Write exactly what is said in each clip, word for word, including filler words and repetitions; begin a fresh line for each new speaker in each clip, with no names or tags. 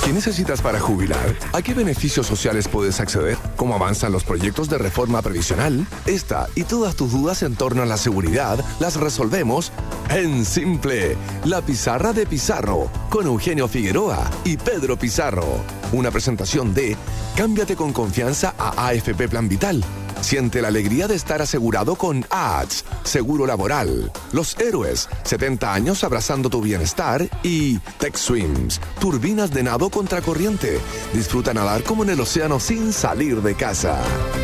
¿Qué necesitas para jubilar? ¿A qué beneficios sociales puedes acceder? ¿Cómo avanzan los proyectos de reforma previsional? Esta y todas tus dudas en torno a la seguridad las resolvemos en Simple, la pizarra de Pizarro, con Eugenio Figueroa y Pedro Pizarro. Una presentación de Cámbiate con confianza a A F P Plan Vital. Siente la alegría de estar asegurado con A T S, Seguro Laboral. Los Héroes, setenta años abrazando tu bienestar. Y Tech Swims, turbinas de nado contracorriente. Disfruta nadar como en el océano sin salir de casa.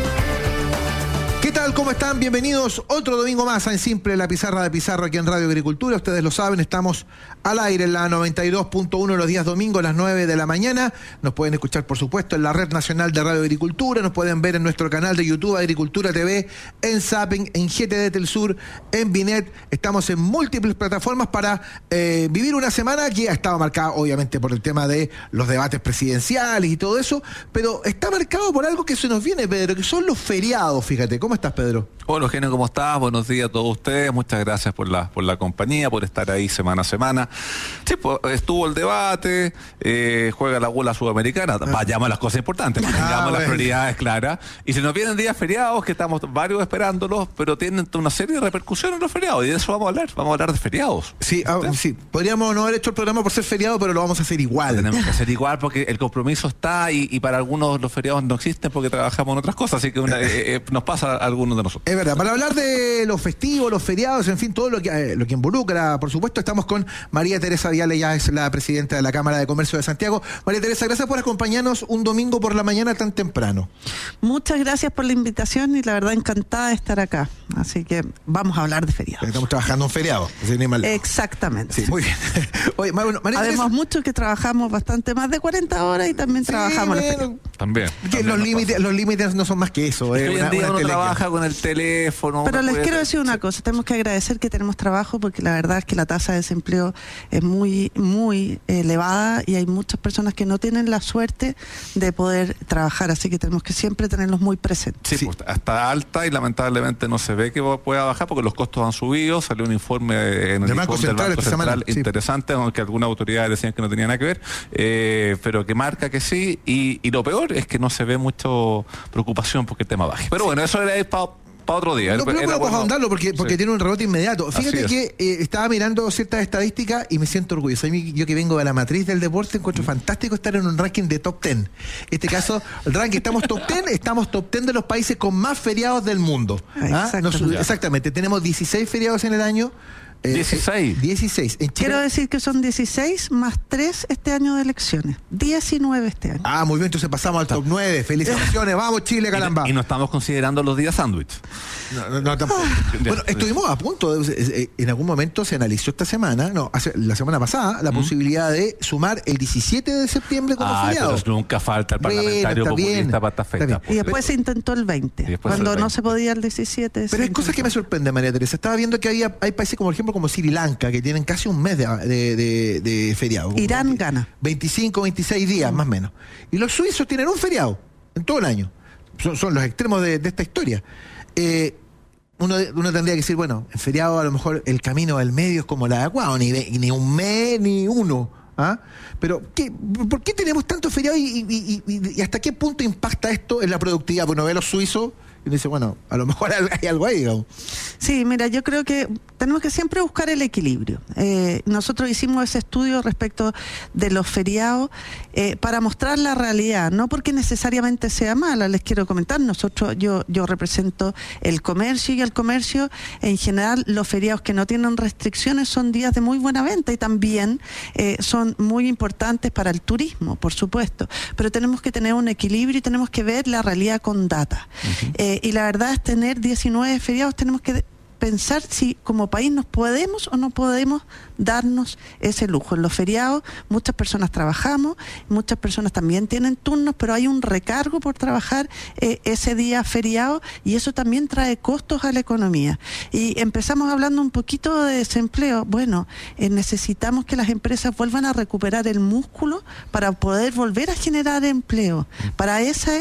¿Qué tal? ¿Cómo están? Bienvenidos otro domingo más a En Simple, la pizarra de Pizarro aquí en Radio Agricultura. Ustedes lo saben, estamos al aire en la noventa y dos punto uno los días domingos a las nueve de la mañana. Nos pueden escuchar, por supuesto, en la Red Nacional de Radio Agricultura. Nos pueden ver en nuestro canal de YouTube Agricultura T V, en Zapping, en G T D Telsur, en Binet. Estamos en múltiples plataformas para eh, vivir una semana que ha estado marcada, obviamente, por el tema de los debates presidenciales y todo eso, pero está marcado por algo que se nos viene, Pedro, que son los feriados, fíjate. ¿Cómo estás, Pedro?
Hola, Eugenio, ¿cómo estás? Buenos días a todos ustedes. Muchas gracias por la por la compañía, por estar ahí semana a semana. Sí, pues, estuvo el debate, eh, juega la bola sudamericana. Vayamos a las cosas importantes, tengamos ah, bueno. las prioridades claras. Y se nos vienen días feriados, que estamos varios esperándolos, pero tienen una serie de repercusiones los feriados, y de eso vamos a hablar. Vamos a hablar de feriados.
Sí, ah, sí. Podríamos no haber hecho el programa por ser feriado, pero lo vamos a hacer igual.
Tenemos que hacer igual porque el compromiso está, y, y para algunos los feriados no existen porque trabajamos en otras cosas, así que una, eh, eh, nos pasa a algunos de nosotros.
Es verdad, para hablar de los festivos, los feriados, en fin, todo lo que, eh, lo que involucra, por supuesto, estamos con María Teresa Viale, ya es la presidenta de la Cámara de Comercio de Santiago. María Teresa, gracias por acompañarnos un domingo por la mañana tan temprano.
Muchas gracias por la invitación y la verdad encantada de estar acá. Así que vamos a hablar de feriados.
Estamos trabajando en feriados.
Exactamente.
Sí, muy bien. Oye, María
Teresa, Además, mucho que trabajamos bastante más de cuarenta horas y también sí, trabajamos
bueno,
los
También.
Que
también
los límites, los límites no son más que eso.
Eh,
Hoy
en día uno trabaja con el teléfono.
Pero les quiero decir una cosa, tenemos que agradecer que tenemos trabajo, porque la verdad es que la tasa de desempleo es muy, muy elevada y hay muchas personas que no tienen la suerte de poder trabajar, así que tenemos que siempre tenerlos muy presentes.
Sí, sí. Pues, está alta y lamentablemente no se ve que pueda bajar porque los costos han subido. Salió un informe en el
Banco
informe
Central,
del Banco Central
sí.
interesante, aunque algunas autoridades decían que no tenía nada que ver, eh, pero que marca que sí, y, y lo peor es que no se ve mucho preocupación porque el tema baje. Pero sí. bueno, eso era para para otro día.
No, pero no podemos ahondarlo porque, porque sí. tiene un rebote inmediato. Fíjate que eh, estaba mirando ciertas estadísticas y me siento orgulloso. A mí, yo que vengo de la matriz del deporte, encuentro mm. fantástico estar en un ranking de top ten. En este caso, el ranking, estamos top ten, estamos top ten de los países con más feriados del mundo. ¿Ah? Exactamente. Nos, exactamente. Tenemos dieciséis feriados en el año.
Eh, dieciséis.
dieciséis. En
Quiero decir que son dieciséis más tres este año de elecciones. diecinueve este año.
Ah, muy bien, entonces pasamos al top nueve. Felicitaciones, vamos Chile, caramba.
Y, y no estamos considerando los días sándwich.
No, no, no, tampoco. Ah. Bueno, estuvimos a punto. De, en algún momento se analizó esta semana, no, hace, la semana pasada, la ¿Mm? posibilidad de sumar el diecisiete de septiembre como
ah,
feriado.
Pero nunca falta el parlamentario bueno, populista para esta fecha.
Y después se intentó el veinte, cuando el veinte. No se podía el diecisiete.
Pero hay cosas que me sorprenden, María Teresa. Estaba viendo que había, hay países como, por ejemplo, como Sri Lanka, que tienen casi un mes de, de, de, de feriado.
Irán
veinte,
gana.
veinticinco, veintiséis días, mm. más o menos. Y los suizos tienen un feriado en todo el año. Son, son los extremos de, de esta historia. Eh, uno, uno tendría que decir, bueno, en feriado a lo mejor el camino al medio es como la de Aguado, ni, ni un mes, ni uno. ¿Ah? Pero, ¿qué, ¿por qué tenemos tantos feriados y, y, y, y hasta qué punto impacta esto en la productividad? Bueno, ve los suizos y dice, bueno, a lo mejor hay algo ahí, digamos.
Sí, mira, yo creo que tenemos que siempre buscar el equilibrio. Eh, nosotros hicimos ese estudio respecto de los feriados eh, para mostrar la realidad, no porque necesariamente sea mala. Les quiero comentar, nosotros, yo, yo represento el comercio, y el comercio, en general, los feriados que no tienen restricciones son días de muy buena venta y también eh, son muy importantes para el turismo, por supuesto. Pero tenemos que tener un equilibrio y tenemos que ver la realidad con data. Uh-huh. eh, y la verdad es tener diecinueve feriados, tenemos que pensar si como país nos podemos o no podemos darnos ese lujo. En los feriados muchas personas trabajamos, muchas personas también tienen turnos, pero hay un recargo por trabajar eh, ese día feriado, y eso también trae costos a la economía. Y empezamos hablando un poquito de desempleo. Bueno, eh, necesitamos que las empresas vuelvan a recuperar el músculo para poder volver a generar empleo. Para ese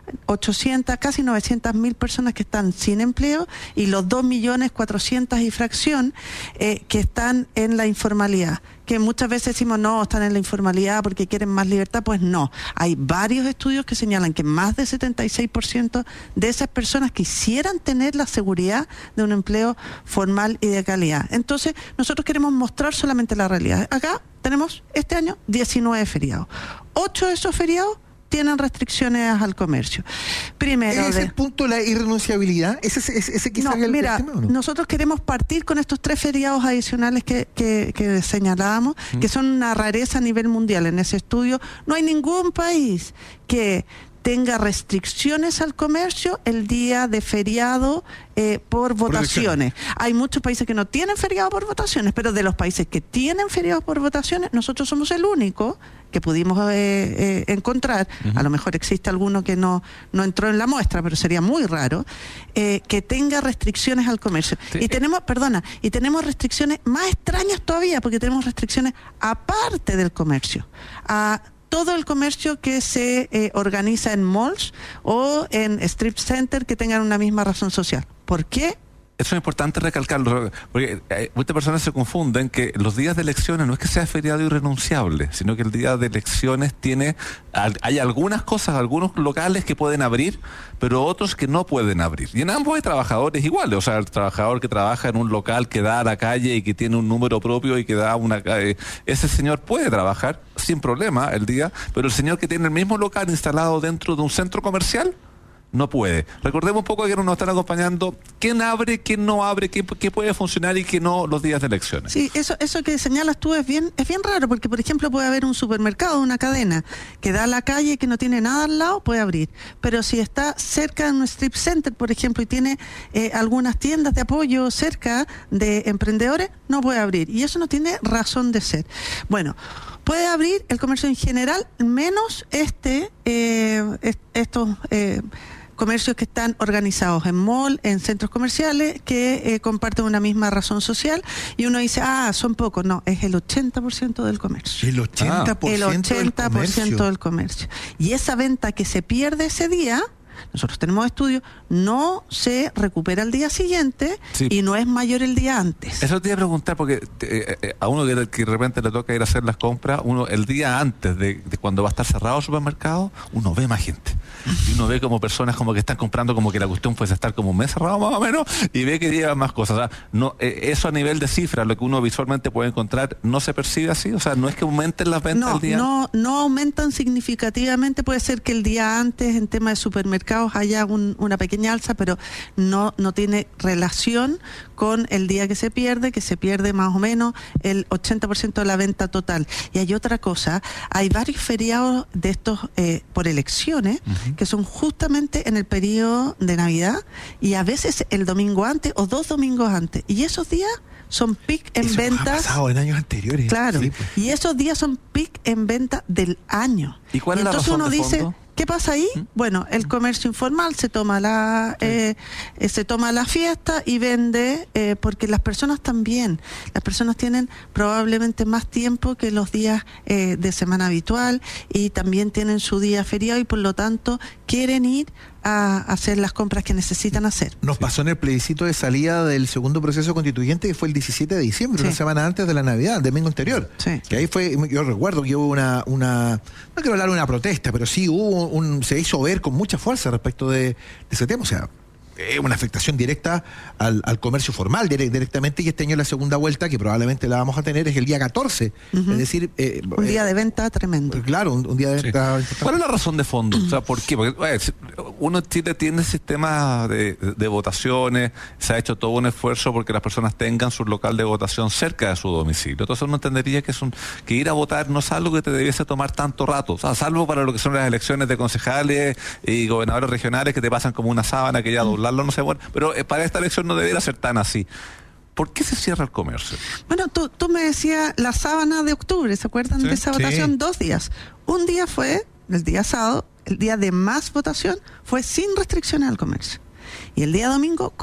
ochocientas, casi novecientas mil personas que están sin empleo y los dos millones cuatrocientos y fracción eh, que están en la informalidad. Que muchas veces decimos, no, están en la informalidad porque quieren más libertad. Pues no, hay varios estudios que señalan que más del setenta y seis por ciento de esas personas quisieran tener la seguridad de un empleo formal y de calidad. Entonces, nosotros queremos mostrar solamente la realidad. Acá tenemos este año diecinueve feriados. Ocho de esos feriados tienen restricciones al comercio. Primero,
¿Es
de...
el punto la irrenunciabilidad? ¿Ese, ese, ese quizás
no,
el,
mira,
el tema, ¿o no?
nosotros queremos partir con estos tres feriados adicionales que, que, que señalábamos, mm. que son una rareza a nivel mundial. En ese estudio no hay ningún país que tenga restricciones al comercio el día de feriado eh, por votaciones. Hay muchos países que no tienen feriado por votaciones, pero de los países que tienen feriados por votaciones, nosotros somos el único que pudimos eh, eh, encontrar, uh-huh. a lo mejor existe alguno que no, no entró en la muestra, pero sería muy raro, eh, que tenga restricciones al comercio. Sí. Y tenemos, perdona, y tenemos restricciones más extrañas todavía, porque tenemos restricciones aparte del comercio. A todo el comercio que se eh, organiza en malls o en strip center que tengan una misma razón social. ¿Por qué?
Eso es importante recalcarlo, porque eh, muchas personas se confunden que los días de elecciones no es que sea feriado irrenunciable, sino que el día de elecciones tiene, hay algunas cosas, algunos locales que pueden abrir, pero otros que no pueden abrir. Y en ambos hay trabajadores iguales, o sea, el trabajador que trabaja en un local que da a la calle y que tiene un número propio y que da una... Eh, ese señor puede trabajar sin problema el día, pero el señor que tiene el mismo local instalado dentro de un centro comercial, no puede. Recordemos un poco que nos están acompañando quién abre, quién no abre, qué, qué puede funcionar y qué no los días de elecciones.
Sí, eso eso que señalas tú es bien es bien raro, porque por ejemplo puede haber un supermercado, una cadena que da a la calle y que no tiene nada al lado, puede abrir. Pero si está cerca de un strip center, por ejemplo, y tiene eh, algunas tiendas de apoyo cerca de emprendedores, no puede abrir. Y eso no tiene razón de ser. Bueno, puede abrir el comercio en general, menos este eh, est- estos... Eh, comercios que están organizados en mall, en centros comerciales, que eh, comparten una misma razón social, y uno dice, ah, son pocos. No, es el ochenta por ciento del comercio.
El ochenta por ciento,
el ochenta por ciento
del,
del comercio. Y esa venta que se pierde ese día, nosotros tenemos estudios, no se recupera el día siguiente, sí. Y no es mayor el día antes.
Eso te iba a preguntar, porque eh, eh, a uno que, que de repente le toca ir a hacer las compras, uno el día antes de, de cuando va a estar cerrado el supermercado, uno ve más gente. Y uno ve como personas como que están comprando, como que la cuestión puede estar como un mes cerrado más o menos, y ve que llevan más cosas. O sea, no, eh, eso a nivel de cifras, lo que uno visualmente puede encontrar, ¿no se percibe así? O sea, no es que aumenten las ventas
no,
el día
no, no aumentan significativamente. Puede ser que el día antes en tema de supermercados haya un, una pequeña alza, pero no, no tiene relación con el día que se pierde, que se pierde más o menos el ochenta por ciento de la venta total. Y hay otra cosa, hay varios feriados de estos eh, por elecciones, uh-huh. que son justamente en el periodo de Navidad y a veces el domingo antes o dos domingos antes. Y esos días son peak en
Eso
ventas.
Ha pasado en años anteriores.
Claro.
Sí, pues.
Y esos días son peak en venta del año.
¿Y cuál
y
es la
entonces
razón
uno
de
dice,
fondo?
¿qué pasa ahí? ¿Mm? Bueno, el comercio informal se toma la eh, eh, se toma la fiesta y vende, eh, porque las personas también, las personas tienen probablemente más tiempo que los días eh, de semana habitual y también tienen su día feriado y por lo tanto quieren ir a hacer las compras que necesitan hacer.
Nos sí. pasó en el plebiscito de salida del segundo proceso constituyente, que fue el diecisiete de diciembre, sí. una semana antes de la Navidad, el domingo anterior.
Sí.
Que ahí fue, yo recuerdo que hubo una, una no quiero hablar de una protesta, pero sí hubo un, se hizo ver con mucha fuerza respecto de, de ese tema. O sea, eh, una afectación directa al, al comercio formal direct, directamente, y este año la segunda vuelta, que probablemente la vamos a tener, es el día catorce. Uh-huh. Es decir... Eh,
un día
eh,
de venta tremendo.
Claro, un, un día de venta...
Sí. ¿Cuál es la razón de fondo? O sea, ¿por qué? Porque bueno, uno en Chile tiene sistemas de, de, de votaciones, se ha hecho todo un esfuerzo porque las personas tengan su local de votación cerca de su domicilio. Entonces uno entendería que, es un, que ir a votar no es algo que te debiese tomar tanto rato, o sea, salvo para lo que son las elecciones de concejales y gobernadores regionales que te pasan como una sábana que ya doblarlo no sé, bueno, pero eh, para esta elección no debiera ser tan así. ¿Por qué se cierra el comercio?
Bueno, tú, tú me decías la sábana de octubre, ¿se acuerdan ¿Sí? de esa votación? Sí. Dos días. Un día fue, el día sábado, el día de más votación, fue sin restricciones al comercio. Y el día domingo con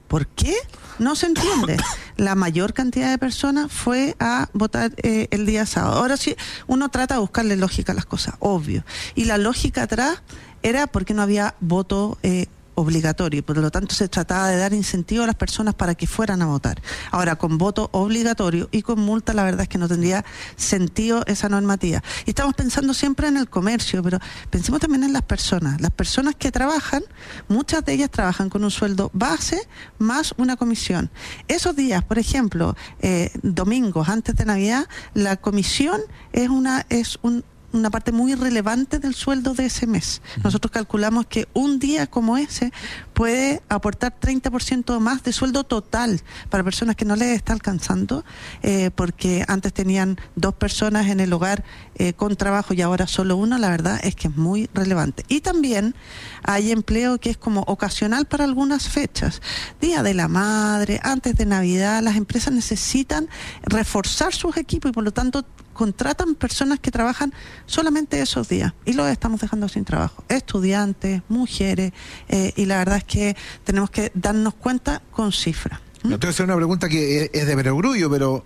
¿Por qué? No se entiende. La mayor cantidad de personas fue a votar eh, el día sábado. Ahora sí, uno trata de buscarle lógica a las cosas, obvio. Y la lógica atrás era porque no había voto eh, obligatorio, por lo tanto se trataba de dar incentivo a las personas para que fueran a votar. Ahora, con voto obligatorio y con multa, la verdad es que no tendría sentido esa normativa. Y estamos pensando siempre en el comercio, pero pensemos también en las personas. Las personas que trabajan, muchas de ellas trabajan con un sueldo base más una comisión. Esos días, por ejemplo, eh, domingos antes de Navidad, la comisión es una es un una parte muy relevante del sueldo de ese mes. Nosotros calculamos que un día como ese puede aportar treinta por ciento más de sueldo total para personas que no les está alcanzando, eh, porque antes tenían dos personas en el hogar eh, con trabajo y ahora solo una. La verdad es que es muy relevante. Y también hay empleo que es como ocasional para algunas fechas. Día de la Madre, antes de Navidad, las empresas necesitan reforzar sus equipos y por lo tanto contratan personas que trabajan solamente esos días y los estamos dejando sin trabajo. Estudiantes, mujeres, eh, y la verdad es que tenemos que darnos cuenta con cifras. ¿Mm?
No, te voy a hacer una pregunta que es de perogrullo, pero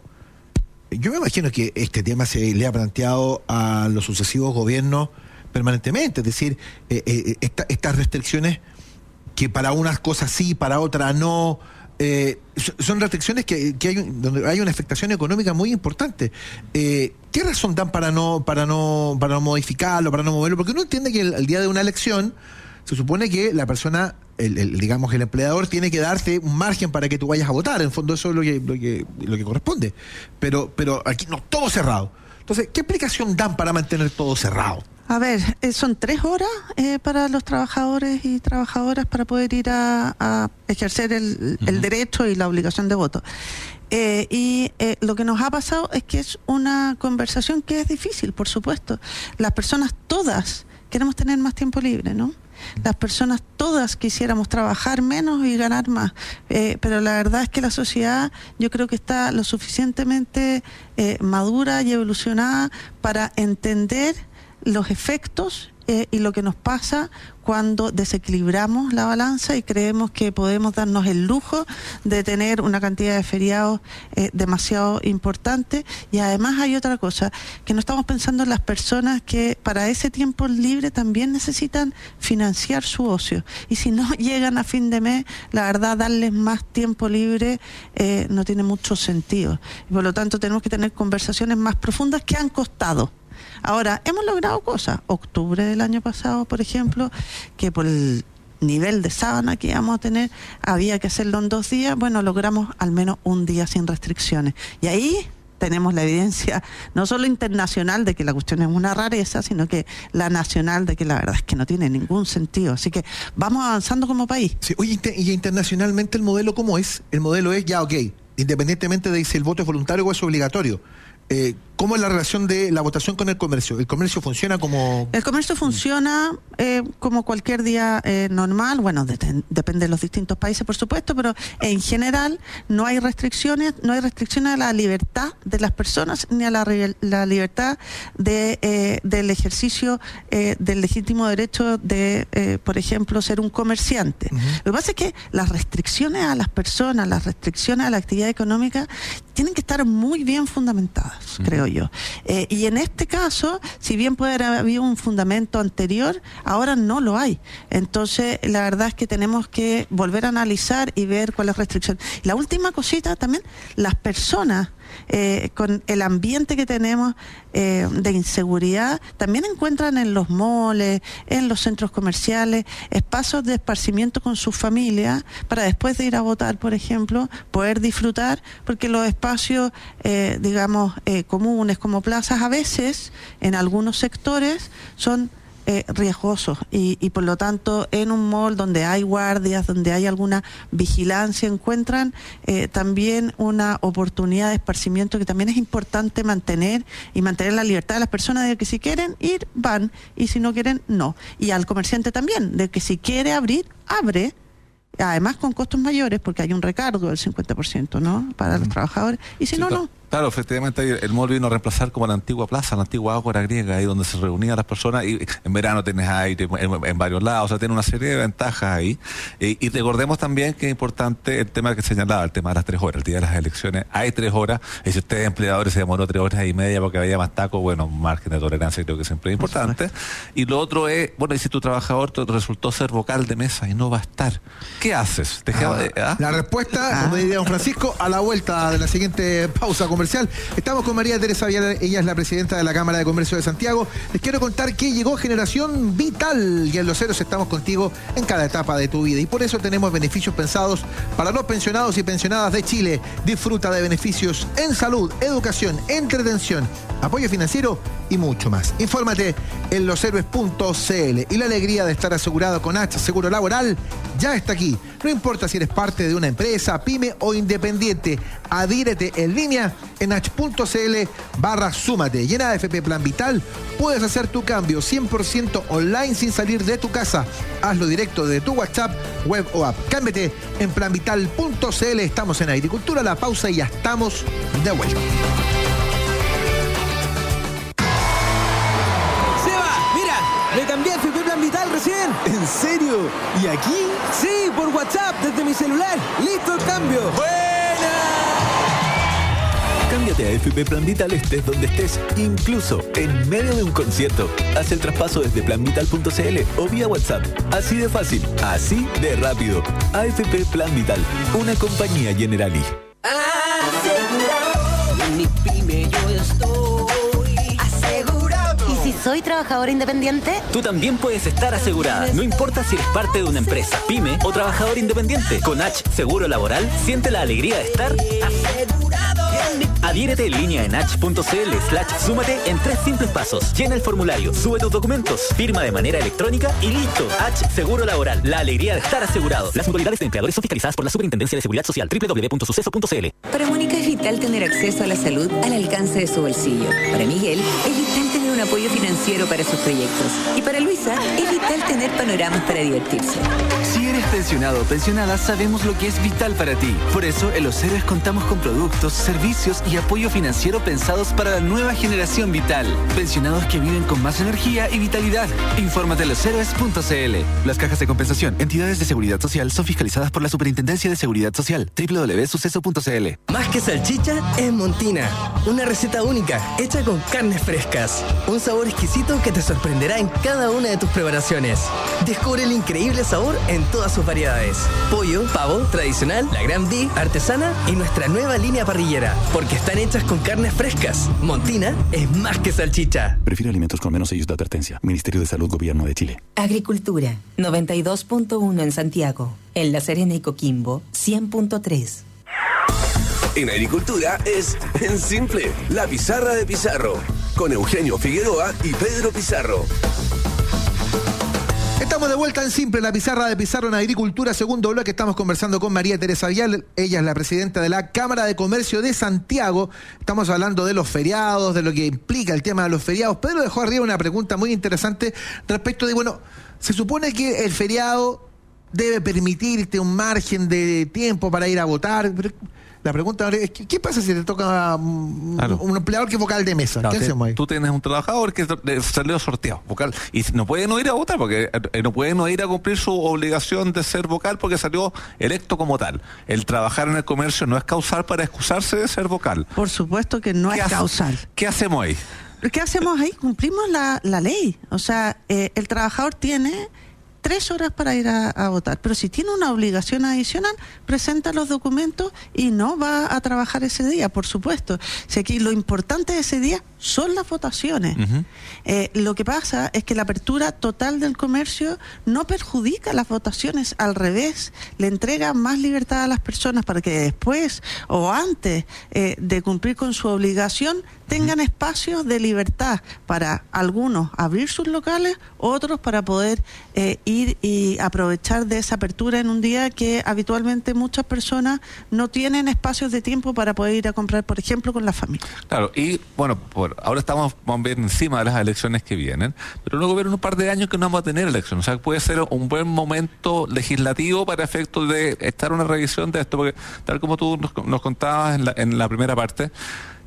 yo me imagino que este tema se le ha planteado a los sucesivos gobiernos permanentemente, es decir, eh, eh, esta, estas restricciones que para unas cosas sí, para otras no. Eh, son restricciones que, que hay donde hay una afectación económica muy importante. Eh, ¿Qué razón dan para no para no para no modificarlo, para no moverlo? Porque uno entiende que el, el día de una elección se supone que la persona, el, el, digamos el empleador tiene que darte un margen para que tú vayas a votar. En fondo eso es lo que lo que, lo que corresponde. Pero pero aquí no, todo cerrado. Entonces, ¿qué explicación dan para mantener todo cerrado?
A ver, eh, son tres horas eh, para los trabajadores y trabajadoras para poder ir a, a ejercer el, uh-huh. el derecho y la obligación de voto. Eh, y eh, lo que nos ha pasado es que es una conversación que es difícil, por supuesto. Las personas todas queremos tener más tiempo libre, ¿no? Las personas todas quisiéramos trabajar menos y ganar más, eh, pero la verdad es que la sociedad yo creo que está lo suficientemente eh, madura y evolucionada para entender los efectos eh, y lo que nos pasa cuando desequilibramos la balanza y creemos que podemos darnos el lujo de tener una cantidad de feriados eh, demasiado importante. Y además hay otra cosa, que no estamos pensando en las personas que para ese tiempo libre también necesitan financiar su ocio. Y si no llegan a fin de mes, la verdad, darles más tiempo libre eh, no tiene mucho sentido. Y por lo tanto tenemos que tener conversaciones más profundas que han costado. Ahora, hemos logrado cosas. Octubre del año pasado, por ejemplo, que por el nivel de sábana que íbamos a tener, había que hacerlo en dos días. Bueno, logramos al menos un día sin restricciones. Y ahí tenemos la evidencia, no solo internacional de que la cuestión es una rareza, sino que la nacional de que la verdad es que no tiene ningún sentido. Así que vamos avanzando como país.
Sí, oye, y internacionalmente el modelo, ¿cómo es? El modelo es ya, ok, independientemente de si el voto es voluntario o es obligatorio. Eh, ¿Cómo es la relación de la votación con el comercio? ¿El comercio funciona como...?
El comercio funciona eh, como cualquier día eh, normal. Bueno, de, depende de los distintos países, por supuesto, pero en general no hay restricciones, no hay restricciones a la libertad de las personas ni a la, la libertad de, eh, del ejercicio eh, del legítimo derecho de, eh, por ejemplo, ser un comerciante. Uh-huh. Lo que pasa es que las restricciones a las personas, las restricciones a la actividad económica tienen que estar muy bien fundamentadas, uh-huh. creo yo. Eh, y en este caso, si bien puede haber habido un fundamento anterior, ahora no lo hay. Entonces, la verdad es que tenemos que volver a analizar y ver cuál es la restricción. La última cosita también, las personas, eh, con el ambiente que tenemos eh, de inseguridad, también encuentran en los moles, en los centros comerciales, espacios de esparcimiento con sus familias, para después de ir a votar, por ejemplo, poder disfrutar, porque los espacios, eh, digamos, eh, comunes como plazas, a veces, en algunos sectores, son Eh, riesgosos y, y por lo tanto en un mall donde hay guardias, donde hay alguna vigilancia, encuentran eh, también una oportunidad de esparcimiento que también es importante mantener y mantener la libertad de las personas de que si quieren ir, van, y si no quieren, no. Y al comerciante también, de que si quiere abrir, abre, además con costos mayores porque hay un recargo del cincuenta por ciento, ¿no? Para los trabajadores, y si no, no.
Claro, efectivamente el mall vino a reemplazar como la antigua plaza, la antigua ágora griega, ahí donde se reunían las personas, y en verano tienes aire en, en varios lados, o sea, tiene una serie de ventajas ahí. Y, y recordemos también que es importante el tema que señalaba, el tema de las tres horas, el día de las elecciones, hay tres horas, y si usted es empleador y se demoró tres horas y media porque había más taco, bueno, margen de tolerancia creo que siempre es importante. Y lo otro es, bueno, y si tu trabajador te resultó ser vocal de mesa y no va a estar, ¿qué haces? ¿Te
ah,
de, ¿ah?
La respuesta, como diría don Francisco, a la vuelta de la siguiente pausa comercial. Estamos con María Teresa Vial, ella es la presidenta de la Cámara de Comercio de Santiago. Les quiero contar que llegó Generación Vital y en Los Ceros estamos contigo en cada etapa de tu vida y por eso tenemos beneficios pensados para los pensionados y pensionadas de Chile. Disfruta de beneficios en salud, educación, entretención, apoyo financiero y mucho más. Infórmate en loshéroes punto c l y la alegría de estar asegurado con H Seguro Laboral ya está aquí. No importa si eres parte de una empresa, pyme o independiente, adhírete en línea en h.cl barra súmate. Y en A F P Plan Vital puedes hacer tu cambio cien por ciento online sin salir de tu casa. Hazlo directo de tu WhatsApp, web o app. Cámbiate en plan vital punto c l. Estamos en Agricultura, la pausa y ya estamos de vuelta.
Me cambié a F P Plan Vital recién. ¿En serio? ¿Y aquí? Sí, por WhatsApp, desde mi celular. ¡Listo el cambio! ¡Buena!
Cámbiate a F P Plan Vital estés donde estés, incluso en medio de un concierto. Haz el traspaso desde plan vital punto c l o vía WhatsApp. Así de fácil, así de rápido. A F P Plan Vital, una compañía Generali.
Asegurado, en mi pyme yo estoy.
Si soy trabajadora independiente,
tú también puedes estar asegurada. No importa si eres parte de una empresa, pyme o trabajador independiente. Con H Seguro Laboral, siente la alegría de estar asegurado. Adhiérete en línea en h.cl slash súmate en tres simples pasos. Llena el formulario, sube tus documentos, firma de manera electrónica y listo. H Seguro Laboral, la alegría de estar asegurado. Las modalidades de empleadores son fiscalizadas por la Superintendencia de Seguridad Social. doble u doble u doble u punto suceso punto c l.
Para Mónica es vital tener acceso a la salud al alcance de su bolsillo. Para Miguel es vital tener un apoyo financiero para sus proyectos. Y para Luisa es vital tener panoramas para divertirse.
Si eres pensionado o pensionada, sabemos lo que es vital para ti. Por eso, en Los Héroes contamos con productos, servicios y apoyo financiero pensados para la nueva generación vital. Pensionados que viven con más energía y vitalidad. Infórmate en los héroes punto c l. Las cajas de compensación, entidades de seguridad social, son fiscalizadas por la Superintendencia de Seguridad Social. doble u doble u doble u punto suceso punto c l.
Más que salchicha, es Montina. Una receta única, hecha con carnes frescas. Un sabor exquisito que te sorprenderá en cada una de tus preparaciones. Descubre el increíble sabor en todas sus variedades. Pollo, pavo, tradicional, la Gran B, artesana y nuestra nueva línea parrillera. Porque están hechas con carnes frescas. Montina es más que salchicha.
Prefiere alimentos con menos sellos de advertencia. Ministerio de Salud, Gobierno de Chile.
Agricultura, noventa y dos punto uno en Santiago. En La Serena y Coquimbo, cien punto tres.
En Agricultura es En Simple, la pizarra de Pizarro, con Eugenio Figueroa y Pedro Pizarro.
Estamos de vuelta en Simple, la pizarra de Pizarro en Agricultura, segundo bloque. Estamos conversando con María Teresa Vial, ella es la presidenta de la Cámara de Comercio de Santiago. Estamos hablando de los feriados, de lo que implica el tema de los feriados. Pedro dejó arriba una pregunta muy interesante respecto de, bueno, se supone que el feriado debe permitirte un margen de tiempo para ir a votar, pero la pregunta es, ¿qué pasa si te toca un, claro. un empleador que es vocal de mesa?
Claro,
¿Qué hacemos ahí?
Tú tienes un trabajador que salió sorteado, vocal, y no puede no ir a votar, porque no puede no ir a cumplir su obligación de ser vocal porque salió electo como tal. El trabajar en el comercio no es causal para excusarse de ser vocal.
Por supuesto que no es
hace,
causal.
¿Qué hacemos ahí?
¿Qué hacemos ahí? Cumplimos la, la ley. O sea, eh, el trabajador tiene tres horas para ir a, a votar, pero si tiene una obligación adicional, presenta los documentos y no va a trabajar ese día, por supuesto. Si aquí lo importante de ese día son las votaciones. Uh-huh. Eh, lo que pasa es que la apertura total del comercio no perjudica las votaciones, al revés, le entrega más libertad a las personas para que después o antes eh, de cumplir con su obligación tengan uh-huh. espacios de libertad para algunos abrir sus locales, otros para poder eh, ir y aprovechar de esa apertura en un día que habitualmente muchas personas no tienen espacios de tiempo para poder ir a comprar, por ejemplo, con la familia.
Claro, y bueno, por, ahora estamos vamos a ver encima de las elecciones que vienen, pero luego ver un par de años que no vamos a tener elecciones. O sea, puede ser un buen momento legislativo para efectos de estar una revisión de esto, porque tal como tú nos, nos contabas en la, en la primera parte,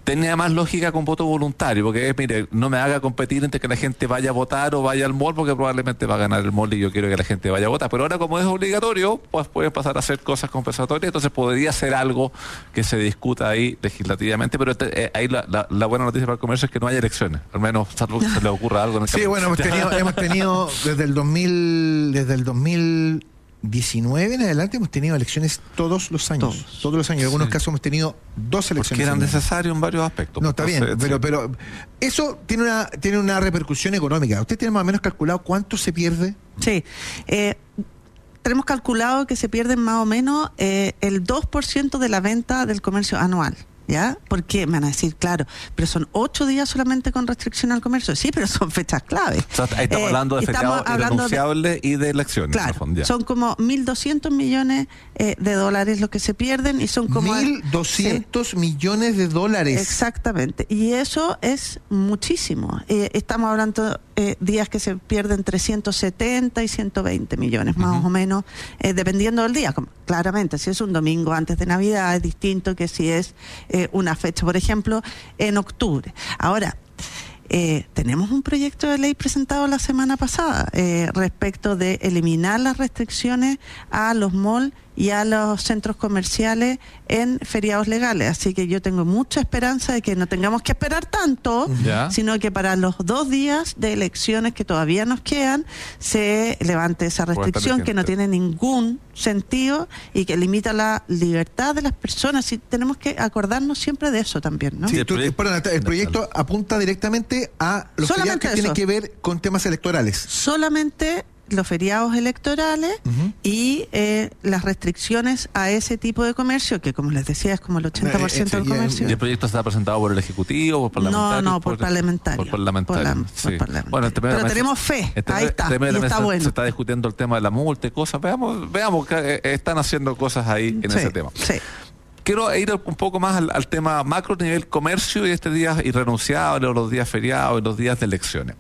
tenía más lógica con voto voluntario, porque es, mire, no me haga competir entre que la gente vaya a votar o vaya al mall, porque probablemente va a ganar el mall y yo quiero que la gente vaya a votar. Pero ahora, como es obligatorio, pues pueden pasar a hacer cosas compensatorias, entonces podría ser algo que se discuta ahí legislativamente, pero este, eh, ahí la, la, la buena noticia para el comercio es que no hay elecciones, al menos salvo que se le ocurra algo en el
Sí,
camino.
bueno, hemos tenido, hemos tenido desde el dos mil, desde el dos mil diecinueve en adelante hemos tenido elecciones todos los años. Todos, todos los años. En algunos sí. casos hemos tenido dos elecciones.
Porque eran necesarios en varios aspectos.
No, está bien,
Entonces,
pero,
sí.
pero eso tiene una, tiene una repercusión económica. ¿Usted tiene más o menos calculado cuánto se pierde?
Sí. Eh, tenemos calculado que se pierden más o menos eh, el dos por ciento de la venta del comercio anual. ¿Ya? Porque me van a decir, claro, pero son ocho días solamente con restricción al comercio. Sí, pero son fechas clave.
O sea, ahí estamos eh, hablando de feriados irrenunciables y de elecciones.
Claro,
en fondo,
son como mil doscientos millones eh, de dólares lo que se pierden y son como...
mil doscientos sí. millones de dólares.
Exactamente. Y eso es muchísimo. Eh, estamos hablando eh, días que se pierden trescientos setenta y ciento veinte millones, más uh-huh. o menos, eh, dependiendo del día. Como, claramente, si es un domingo antes de Navidad, es distinto que si es... Eh, una fecha, por ejemplo, en octubre. Ahora, eh, tenemos un proyecto de ley presentado la semana pasada eh, respecto de eliminar las restricciones a los malls y a los centros comerciales en feriados legales. Así que yo tengo mucha esperanza de que no tengamos que esperar tanto, ¿ya? Sino que para los dos días de elecciones que todavía nos quedan, se levante esa restricción que no tiene ningún sentido y que limita la libertad de las personas. Y tenemos que acordarnos siempre de eso también, ¿no?
Sí, tú, perdón, el proyecto apunta directamente a los feriados que tienen que ver con temas electorales.
Solamente los feriados electorales uh-huh. y eh, las restricciones a ese tipo de comercio, que como les decía es como el ochenta por ciento eh, del comercio.
¿Y el proyecto está presentado por el Ejecutivo, por parlamentarios?
No, no, por, por parlamentario.
Por parlamentario,
por la,
sí.
por parlamentario. Bueno,
Pero
mes, tenemos fe,
este
ahí está, y está
se,
bueno.
Se está discutiendo el tema de la multa y cosas, veamos, veamos que eh, están haciendo cosas ahí en
sí,
ese tema.
Sí.
Quiero ir un poco más al, al tema macro nivel comercio y este día irrenunciable, o los días feriados y los días de elecciones.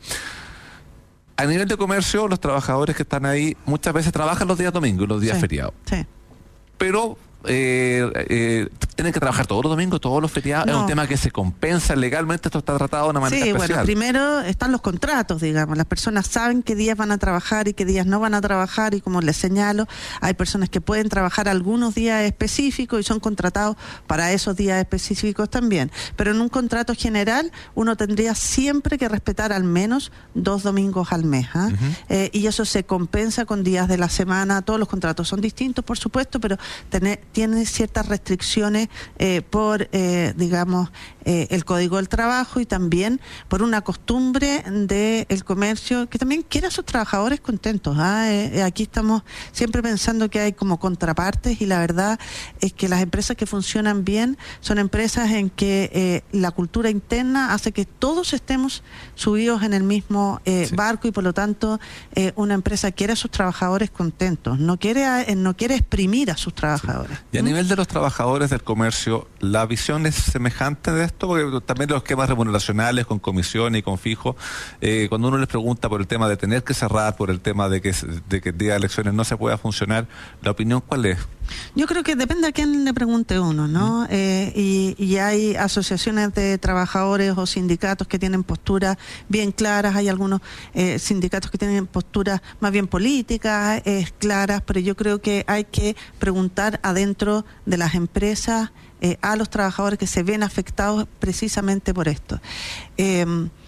A nivel de comercio, los trabajadores que están ahí muchas veces trabajan los días domingos y los días
sí,
feriados.
Sí.
Pero eh, eh, tienen que trabajar todos los domingos, todos los feriados. No. Es un tema que se compensa legalmente. Esto está tratado de una manera
sí,
especial.
Sí, bueno, primero están los contratos, digamos. Las personas saben qué días van a trabajar y qué días no van a trabajar. Y como les señalo, hay personas que pueden trabajar algunos días específicos y son contratados para esos días específicos también. Pero en un contrato general, uno tendría siempre que respetar al menos dos domingos al mes. ¿eh? Uh-huh. Eh, y eso se compensa con días de la semana. Todos los contratos son distintos, por supuesto, pero tener, tienen ciertas restricciones Eh, por, eh, digamos, eh, el Código del Trabajo y también por una costumbre del comercio que también quiere a sus trabajadores contentos. ¿ah? Eh, aquí estamos siempre pensando que hay como contrapartes y la verdad es que las empresas que funcionan bien son empresas en que eh, la cultura interna hace que todos estemos subidos en el mismo eh, sí. barco y por lo tanto eh, una empresa quiere a sus trabajadores contentos, no quiere, a, eh, no quiere exprimir a sus trabajadores.
Sí. Y a ¿Mm? nivel de los trabajadores del comercio, ¿la visión es semejante de esto? Porque también los esquemas remuneracionales con comisión y con fijo, eh, cuando uno les pregunta por el tema de tener que cerrar, por el tema de que, de que el día de elecciones no se pueda funcionar, ¿la opinión cuál es?
Yo creo que depende a quién le pregunte uno, ¿no? Mm. Eh, y, y hay asociaciones de trabajadores o sindicatos que tienen posturas bien claras, hay algunos eh, sindicatos que tienen posturas más bien políticas, eh, claras, pero yo creo que hay que preguntar adentro de las empresas eh, a los trabajadores que se ven afectados precisamente por esto. Eh,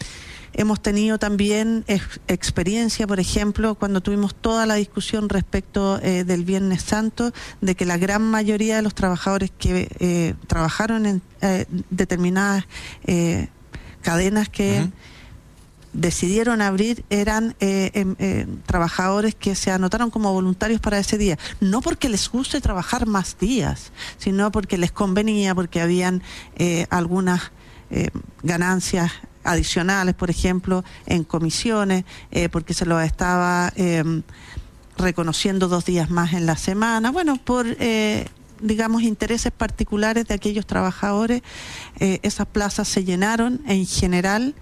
Hemos tenido también ex- experiencia, por ejemplo, cuando tuvimos toda la discusión respecto eh, del Viernes Santo, de que la gran mayoría de los trabajadores que eh, trabajaron en eh, determinadas eh, cadenas que uh-huh. decidieron abrir eran eh, eh, eh, trabajadores que se anotaron como voluntarios para ese día, no porque les guste trabajar más días, sino porque les convenía, porque habían eh, algunas eh, ganancias adicionales, por ejemplo, en comisiones, eh, porque se los estaba eh, reconociendo dos días más en la semana, bueno, por eh, digamos intereses particulares de aquellos trabajadores. Eh, esas plazas se llenaron en general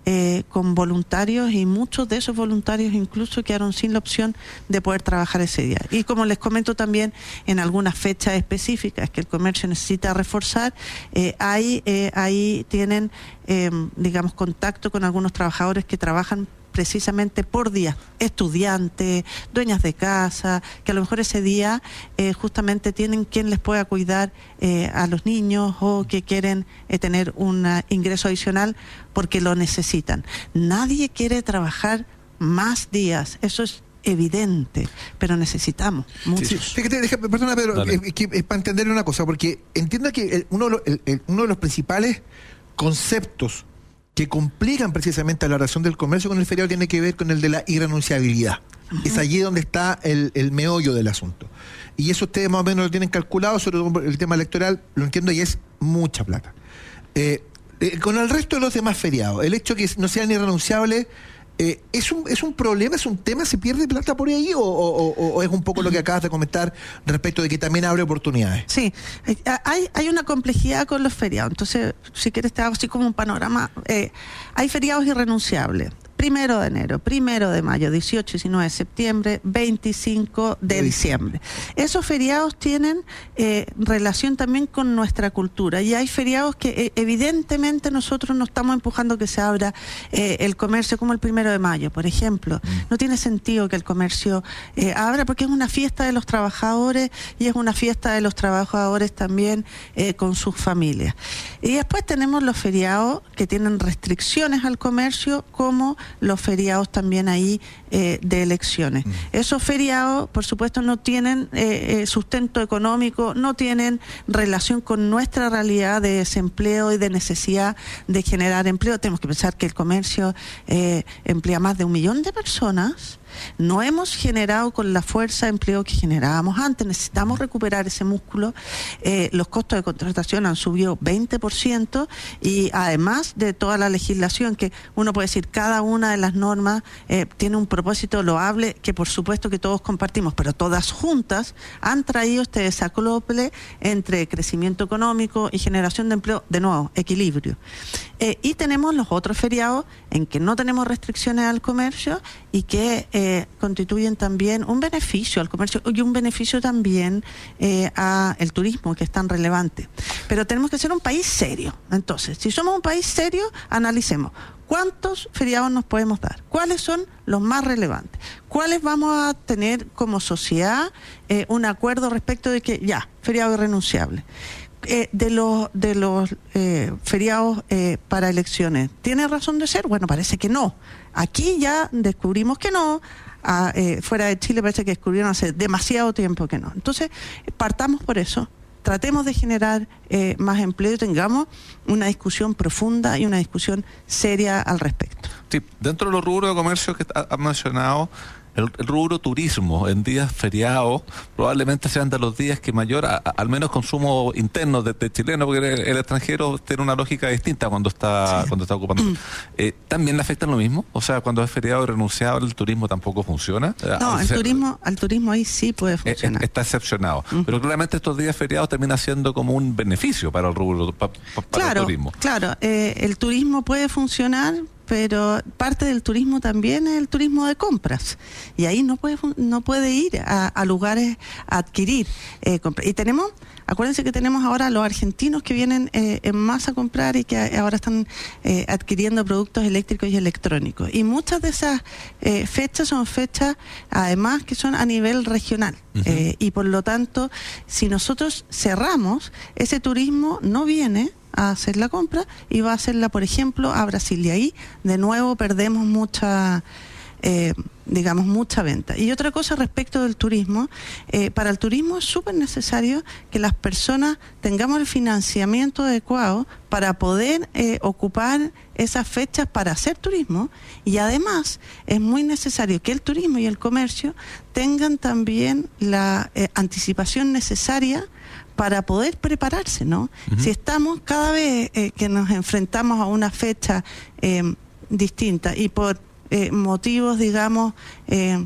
eh, con voluntarios, y muchos de esos voluntarios incluso quedaron sin la opción de poder trabajar ese día. Y como les comento también, en algunas fechas específicas que el comercio necesita reforzar, eh, ahí, eh, ahí tienen, eh, digamos, contacto con algunos trabajadores que trabajan precisamente por día, estudiantes, dueñas de casa, que a lo mejor ese día eh, justamente tienen quien les pueda cuidar eh, a los niños, o que quieren eh, tener un uh, ingreso adicional porque lo necesitan. Nadie quiere trabajar más días, eso es evidente, pero necesitamos muchos.
Sí, fíjate, déjame, perdona, Pedro, es, es, es para entender una cosa, porque entiendo que el, uno, de los, el, el, uno de los principales conceptos que complican precisamente a la relación del comercio con el feriado tiene que ver con el de la irrenunciabilidad. Uh-huh. Es allí donde está el, el meollo del asunto. Y eso ustedes más o menos lo tienen calculado, sobre todo el tema electoral, lo entiendo, y es mucha plata. Eh, eh, con el resto de los demás feriados, el hecho de que no sean irrenunciables, eh, ¿es un es un problema, es un tema, se pierde plata por ahí, o, o, o, o es un poco lo que acabas de comentar respecto de que también abre oportunidades?
Sí, hay, hay una complejidad con los feriados. Entonces, si quieres te hago así como un panorama. Eh, hay feriados irrenunciables. Primero de enero, primero de mayo, dieciocho, diecinueve de septiembre, veinticinco de diciembre. Esos feriados tienen eh, relación también con nuestra cultura, y hay feriados que eh, evidentemente nosotros no estamos empujando que se abra eh, el comercio, como el primero de mayo, por ejemplo. No tiene sentido que el comercio eh, abra, porque es una fiesta de los trabajadores, y es una fiesta de los trabajadores también eh, con sus familias. Y después tenemos los feriados que tienen restricciones al comercio, como los feriados también ahí eh, de elecciones. Mm. Esos feriados, por supuesto, no tienen eh, eh, sustento económico, no tienen relación con nuestra realidad de desempleo y de necesidad de generar empleo. Tenemos que pensar que el comercio eh, emplea más de un millón de personas. No hemos generado con la fuerza de empleo que generábamos antes, necesitamos recuperar ese músculo. Eh, los costos de contratación han subido veinte por ciento, y además de toda la legislación, que uno puede decir, cada una de las normas eh, tiene un propósito loable, que por supuesto que todos compartimos, pero todas juntas han traído este desacople entre crecimiento económico y generación de empleo, de nuevo, equilibrio. Eh, y tenemos los otros feriados en que no tenemos restricciones al comercio, y que eh, constituyen también un beneficio al comercio, y un beneficio también eh, al turismo, que es tan relevante. Pero tenemos que ser un país serio. Entonces, si somos un país serio, analicemos cuántos feriados nos podemos dar, cuáles son los más relevantes, cuáles vamos a tener como sociedad eh, un acuerdo respecto de que ya, feriado irrenunciable. Eh, de los de los eh, feriados eh, para elecciones, ¿tiene razón de ser? Bueno, parece que no. Aquí ya descubrimos que no. A, eh, fuera de Chile parece que descubrieron hace demasiado tiempo que no. Entonces, partamos por eso. Tratemos de generar eh, más empleo y tengamos una discusión profunda y una discusión seria al respecto.
Sí, dentro de los rubros de comercio que has mencionado, El, el rubro turismo en días feriados probablemente sean de los días que mayor, a, a, al menos consumo interno de, de chileno, porque el, el extranjero tiene una lógica distinta cuando está sí. cuando está ocupando. Eh, ¿También le afectan lo mismo? O sea, cuando es feriado irrenunciable, el turismo tampoco funciona.
No,
o
el
sea,
turismo, al turismo ahí sí puede funcionar.
Eh, está excepcionado. Uh-huh. Pero claramente estos días feriados termina siendo como un beneficio para el rubro, pa, pa, para
claro,
el turismo.
Claro, eh, el turismo puede funcionar, pero parte del turismo también es el turismo de compras, y ahí no puede no puede ir a, a lugares a adquirir eh, y tenemos, acuérdense que tenemos ahora los argentinos que vienen eh, en masa a comprar, y que ahora están eh, adquiriendo productos eléctricos y electrónicos, y muchas de esas eh, fechas son fechas además que son a nivel regional. Uh-huh. eh, y por lo tanto, si nosotros cerramos, ese turismo no viene a hacer la compra y va a hacerla, por ejemplo, a Brasil, y ahí de nuevo perdemos mucha eh, digamos mucha venta. Y otra cosa respecto del turismo, eh, para el turismo es súper necesario que las personas tengamos el financiamiento adecuado para poder eh, ocupar esas fechas para hacer turismo, y además es muy necesario que el turismo y el comercio tengan también la eh, anticipación necesaria para poder prepararse, ¿no? Uh-huh. Si estamos cada vez eh, que nos enfrentamos a una fecha eh, distinta, y por eh, motivos, digamos, eh, que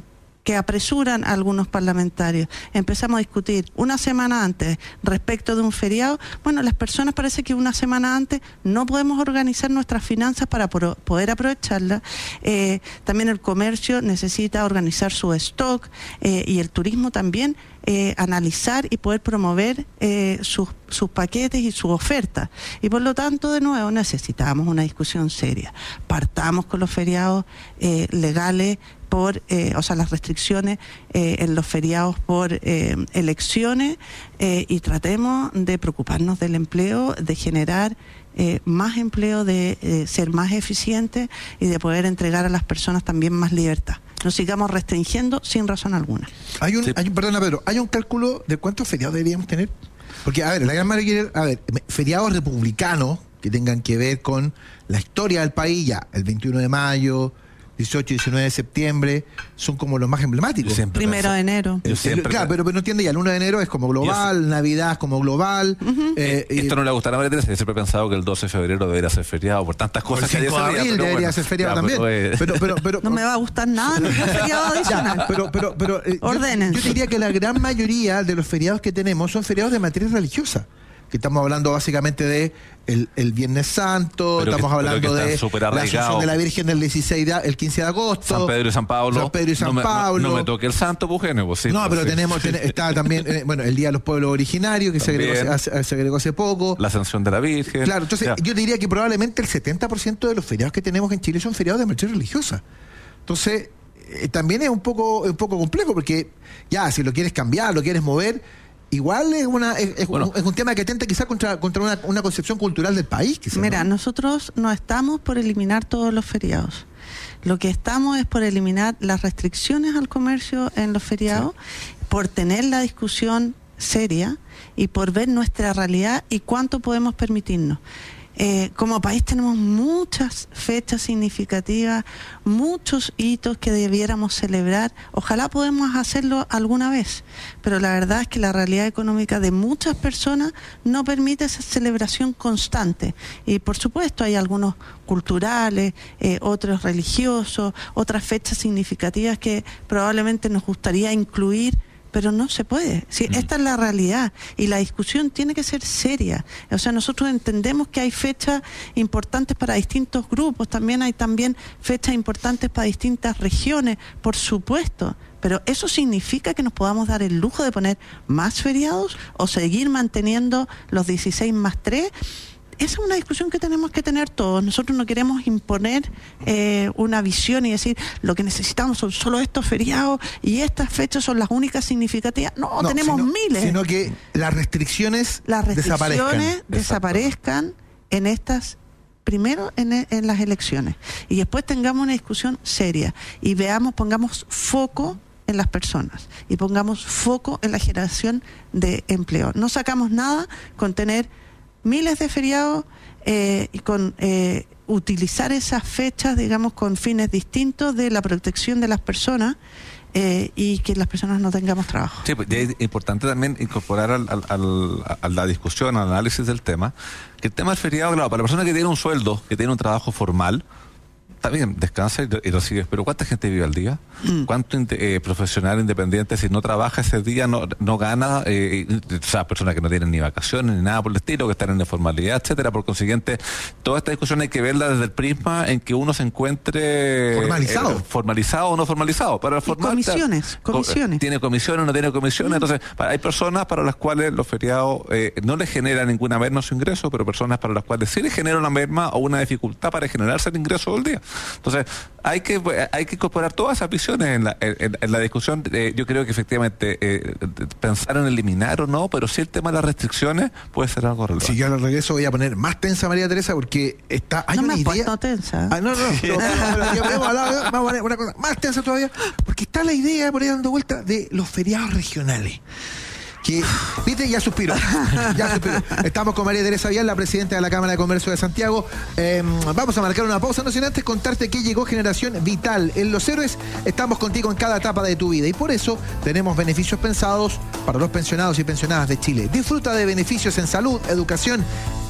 que apresuran a algunos parlamentarios. Empezamos a discutir una semana antes respecto de un feriado. Bueno, las personas parece que una semana antes no podemos organizar nuestras finanzas para pro- poder aprovecharlas. Eh, también el comercio necesita organizar su stock eh, y el turismo también. Eh, analizar y poder promover eh, sus, sus paquetes y sus ofertas. Y por lo tanto, de nuevo, necesitamos una discusión seria. Partamos con los feriados eh, legales, por, eh, o sea, las restricciones eh, en los feriados por eh, elecciones eh, y tratemos de preocuparnos del empleo, de generar eh, más empleo, de eh, ser más eficientes y de poder entregar a las personas también más libertad. No sigamos restringiendo sin razón alguna.
Hay un, sí. hay, perdona Pedro, ¿hay un cálculo de cuántos feriados deberíamos tener? Porque, a ver, la gran mayoría, a ver, feriados republicanos que tengan que ver con la historia del país, ya, el veintiuno de mayo, dieciocho y diecinueve de septiembre, son como los más emblemáticos.
Primero de enero.
El, el, claro, pero, pero no entiende ya, el uno de enero es como global, Navidad es como global.
Uh-huh. eh, eh, Esto no le gustará a María Teresa, yo siempre he pensado que el doce de febrero debería ser feriado por tantas cosas que hay ese día.
El cinco de abril debería bueno, ser feriado ya, también. Pero, eh, pero, pero, pero,
no me va a gustar nada ningún feriado adicional.
Ya, pero, pero, pero eh,
Ordenen.
Yo, yo diría que la gran mayoría de los feriados que tenemos son feriados de matriz religiosa. Que estamos hablando básicamente de el, el Viernes Santo, pero estamos que, hablando de la Asunción de la Virgen del dieciséis de, el quince de agosto,
San Pedro y San Pablo.
San Pedro y San
no me,
Pablo.
No, no me toque el santo, pues, genio, pues, sí,
no,
pues,
pero
sí.
tenemos, ten, está también, eh, bueno, el Día de los Pueblos Originarios, que se agregó hace, se agregó hace poco.
La Ascensión de la Virgen.
Claro, entonces
ya.
yo diría que probablemente el setenta por ciento de los feriados que tenemos en Chile son feriados de matriz religiosa. Entonces, eh, también es un poco, un poco complejo, porque ya, si lo quieres cambiar, lo quieres mover, igual es una es, es, bueno, un, es un tema que atenta quizás contra, contra una, una concepción cultural del país. Quizás,
mira,
¿no?
nosotros no estamos por eliminar todos los feriados. Lo que estamos es por eliminar las restricciones al comercio en los feriados, sí. por tener la discusión seria y por ver nuestra realidad y cuánto podemos permitirnos. Eh, como país tenemos muchas fechas significativas, muchos hitos que debiéramos celebrar. Ojalá podamos hacerlo alguna vez, pero la verdad es que la realidad económica de muchas personas no permite esa celebración constante. Y por supuesto hay algunos culturales, eh, otros religiosos, otras fechas significativas que probablemente nos gustaría incluir, pero no se puede. Sí, mm. Esta es la realidad y la discusión tiene que ser seria. O sea, nosotros entendemos que hay fechas importantes para distintos grupos, también hay también fechas importantes para distintas regiones, por supuesto. Pero ¿eso significa que nos podamos dar el lujo de poner más feriados o seguir manteniendo los dieciséis más tres? Esa es una discusión que tenemos que tener todos. Nosotros no queremos imponer eh, una visión y decir lo que necesitamos son solo estos feriados y estas fechas son las únicas significativas. No, no tenemos
sino,
miles.
Sino que las restricciones,
las restricciones
desaparezcan,
desaparezcan en estas, primero en, en las elecciones y después tengamos una discusión seria y veamos, pongamos foco en las personas y pongamos foco en la generación de empleo. No sacamos nada con tener miles de feriados eh, y con eh, utilizar esas fechas, digamos, con fines distintos de la protección de las personas eh, y que las personas no tengamos trabajo.
Sí, pues es importante también incorporar al, al, al, a la discusión, al análisis del tema, que el tema del feriado, claro, para la persona que tiene un sueldo, que tiene un trabajo formal, también descansa y, y recibe, pero ¿cuánta gente vive al día? Mm. ¿Cuánto eh, profesional independiente si no trabaja ese día no, no gana? Eh, o sea, personas que no tienen ni vacaciones ni nada por el estilo, que están en informalidad, etcétera. Por consiguiente, toda esta discusión hay que verla desde el prisma en que uno se encuentre
formalizado,
eh, formalizado o no formalizado. Para el formal,
comisiones, comisiones.
Tiene comisiones, no tiene comisiones. Mm. Entonces, para, hay personas para las cuales los feriados eh, no les genera ninguna merma a su ingreso, pero personas para las cuales sí les genera una merma o una dificultad para generarse el ingreso del día. Entonces, hay que hay que incorporar todas esas visiones en la, en, en la discusión. Eh, yo creo que efectivamente eh, pensar en eliminar o no, pero sí el tema de las restricciones puede ser algo relevante.
Si yo al regreso voy a poner más tensa María Teresa porque está hay
no
una
me
idea.
No tensa.
Ah, no, no, no, pero, pero, yo vamos a vamos a poner una cosa más tensa todavía, porque está la idea por ahí dando vuelta de los feriados regionales. Que, viste, ya suspiro, ya suspiro. Estamos con María Teresa Vial, la presidenta de la Cámara de Comercio de Santiago. Eh, vamos a marcar una pausa, no sin antes contarte que llegó Generación Vital. En Los Héroes estamos contigo en cada etapa de tu vida y por eso tenemos beneficios pensados para los pensionados y pensionadas de Chile. Disfruta de beneficios en salud, educación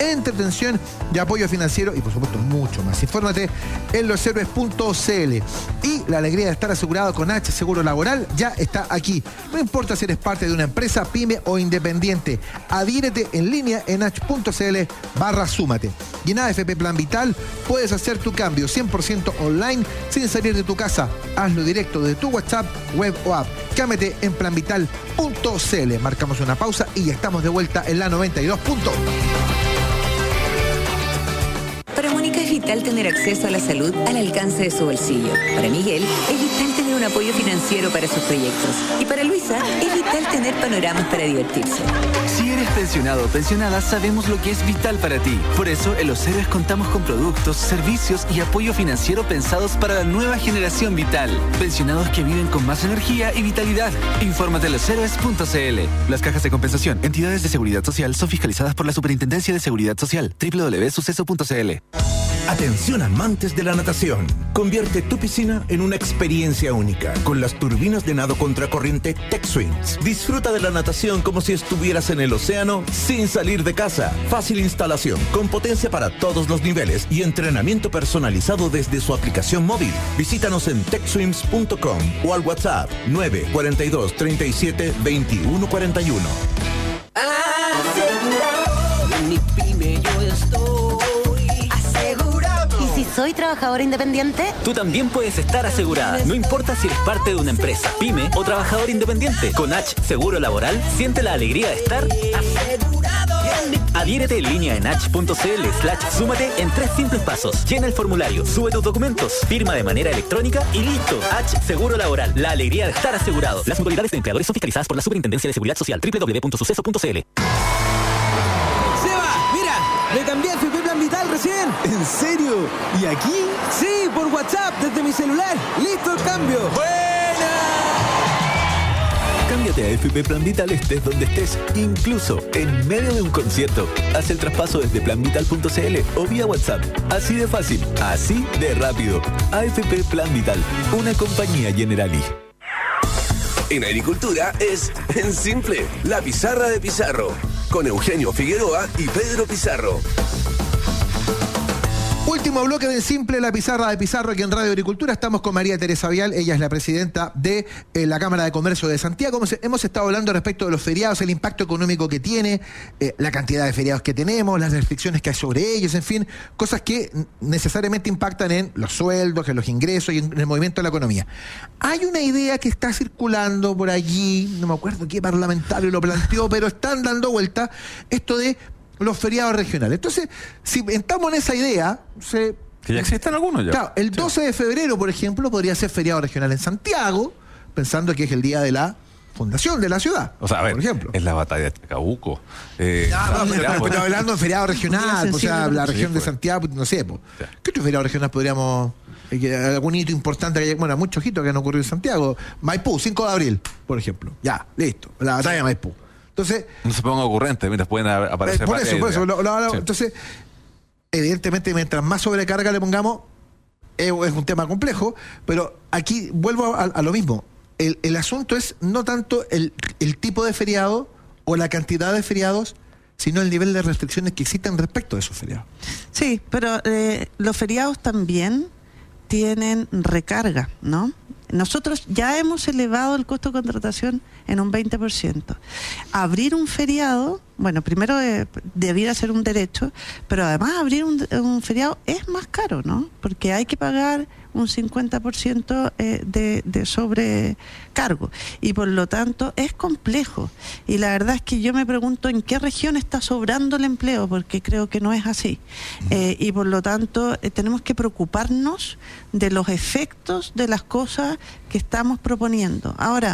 entretención y apoyo financiero y por supuesto mucho más. Infórmate en los héroes punto c l. Y la alegría de estar asegurado con H Seguro Laboral ya está aquí. No importa si eres parte de una empresa, pyme o independiente. Adhiérete en línea en h.cl barra súmate. Y en A F P Plan Vital puedes hacer tu cambio cien por ciento online sin salir de tu casa. Hazlo directo de tu WhatsApp, web o app. Cámete en plan vital punto c l. Marcamos una pausa y ya estamos de vuelta en la noventa y dos punto uno.
Para Mónica es vital tener acceso a la salud al alcance de su bolsillo. Para Miguel es vital tener un apoyo financiero para sus proyectos. Y para Luisa es vital tener panoramas para divertirse.
Si eres pensionado o pensionada, sabemos lo que es vital para ti. Por eso, en Los Héroes contamos con productos, servicios y apoyo financiero pensados para la nueva generación vital. Pensionados que viven con más energía y vitalidad. Infórmate en los héroes punto c l. Las cajas de compensación, entidades de seguridad social, son fiscalizadas por la Superintendencia de Seguridad Social. doble u doble u doble u punto suceso punto c l.
Atención amantes de la natación. Convierte tu piscina en una experiencia única con las turbinas de nado contracorriente TechSwings. Disfruta de la natación como si estuvieras en el océano sin salir de casa. Fácil instalación, con potencia para todos los niveles y entrenamiento personalizado desde su aplicación móvil. Visítanos en techswims punto com o al WhatsApp nueve cuatro dos, treinta y siete, veintiuno cuarenta y uno.
Asegurado, en mi pyme yo estoy asegurado.
¿Y si soy trabajadora independiente?
Tú también puedes estar asegurada. No importa si eres parte de una empresa, pyme o trabajador independiente. Con H Seguro Laboral, siente la alegría de estar asegurado. Adhiérete en línea en h.cl slash súmate en tres simples pasos. Llena el formulario, sube tus documentos, firma de manera electrónica y listo. H Seguro Laboral, la alegría de estar asegurado. Las mutualidades de empleadores son fiscalizadas por la Superintendencia de Seguridad Social. doble u doble u doble u punto suceso punto c l.
¡Seba! ¡Mira! ¡Me cambié a F P Plan Vital recién! ¿En serio? ¿Y aquí? Sí, por WhatsApp, desde mi celular. ¡Listo el cambio!
Cámbiate a F P Plan Vital estés donde estés, incluso en medio de un concierto. Haz el traspaso desde plan vital punto c l o vía WhatsApp. Así de fácil, así de rápido. A F P Plan Vital, una compañía Generali.
En agricultura es en simple, la pizarra de Pizarro, con Eugenio Figueroa y Pedro Pizarro.
Último bloque de Simple, la pizarra de Pizarro aquí en Radio Agricultura. Estamos con María Teresa Vial, ella es la presidenta de eh, la Cámara de Comercio de Santiago. Hemos, hemos estado hablando respecto de los feriados, el impacto económico que tiene, eh, la cantidad de feriados que tenemos, las restricciones que hay sobre ellos, en fin, cosas que necesariamente impactan en los sueldos, en los ingresos y en el movimiento de la economía. Hay una idea que está circulando por allí, no me acuerdo qué parlamentario lo planteó, pero están dando vuelta esto de los feriados regionales. Entonces, si estamos en esa idea, se,
que ya existen algunos ya.
Claro, el doce de febrero, por ejemplo, podría ser feriado regional en Santiago, pensando que es el día de la fundación de la ciudad.
O sea, a ver,
por ejemplo.
es la batalla de Chacabuco. Eh,
no, no, pero,
ya,
pero, pero hablando de feriado regional, o sea, la región
sí,
de
pues.
Santiago, no sé, pues, ¿qué otro feriado regional podríamos... Eh, algún hito importante que haya, bueno, muchos hitos que han ocurrido en Santiago? Maipú, cinco de abril, por ejemplo. Ya, listo, la batalla de Maipú. Entonces,
no se ponga ocurrente, mira, pueden aparecer.
Eh, por eso, por eso. Lo, lo, lo,
sí.
Entonces, evidentemente, mientras más sobrecarga le pongamos, es, es un tema complejo, pero aquí vuelvo a, a lo mismo. El, el asunto es no tanto el, el tipo de feriado o la cantidad de feriados, sino el nivel de restricciones que existen respecto de esos feriados.
Sí, pero eh, los feriados también tienen recarga, ¿no? Nosotros ya hemos elevado el costo de contratación en un veinte por ciento. Abrir un feriado, bueno, primero eh, debiera ser un derecho, pero además abrir un, un feriado es más caro, ¿no? Porque hay que pagar un cincuenta por ciento eh, de, de sobrecargo y por lo tanto es complejo. Y la verdad es que yo me pregunto en qué región está sobrando el empleo, porque creo que no es así. Eh, y por lo tanto eh, tenemos que preocuparnos de los efectos de las cosas que estamos proponiendo. Ahora,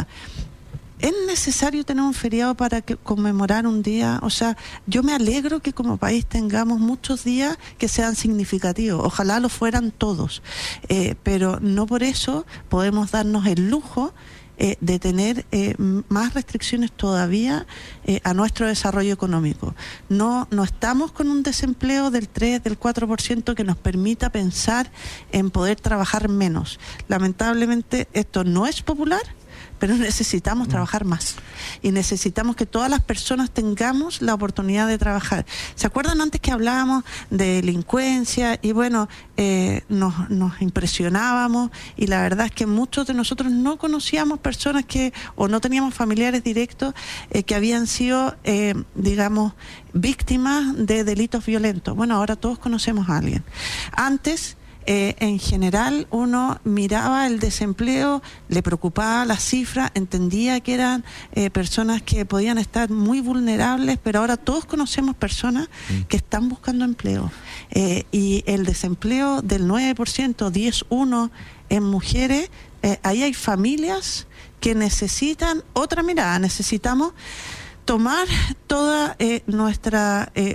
¿es necesario tener un feriado para que conmemorar un día? O sea, yo me alegro que como país tengamos muchos días que sean significativos. Ojalá lo fueran todos. Eh, pero no por eso podemos darnos el lujo eh, de tener eh, más restricciones todavía eh, a nuestro desarrollo económico. No, no estamos con un desempleo del tres, del cuatro por ciento que nos permita pensar en poder trabajar menos. Lamentablemente esto no es popular, pero necesitamos mm. trabajar más. Y necesitamos que todas las personas tengamos la oportunidad de trabajar. ¿Se acuerdan antes que hablábamos de delincuencia? Y bueno, eh, nos, nos impresionábamos, y la verdad es que muchos de nosotros no conocíamos personas que, o no teníamos familiares directos eh, que habían sido, eh, digamos, víctimas de delitos violentos. Bueno, ahora todos conocemos a alguien. Antes, Eh, en general, uno miraba el desempleo, le preocupaba la cifra, entendía que eran eh, personas que podían estar muy vulnerables, pero ahora todos conocemos personas mm. que están buscando empleo. Eh, y el desempleo del nueve por ciento, diez uno en mujeres, eh, ahí hay familias que necesitan otra mirada. Necesitamos tomar toda eh, nuestra... Eh,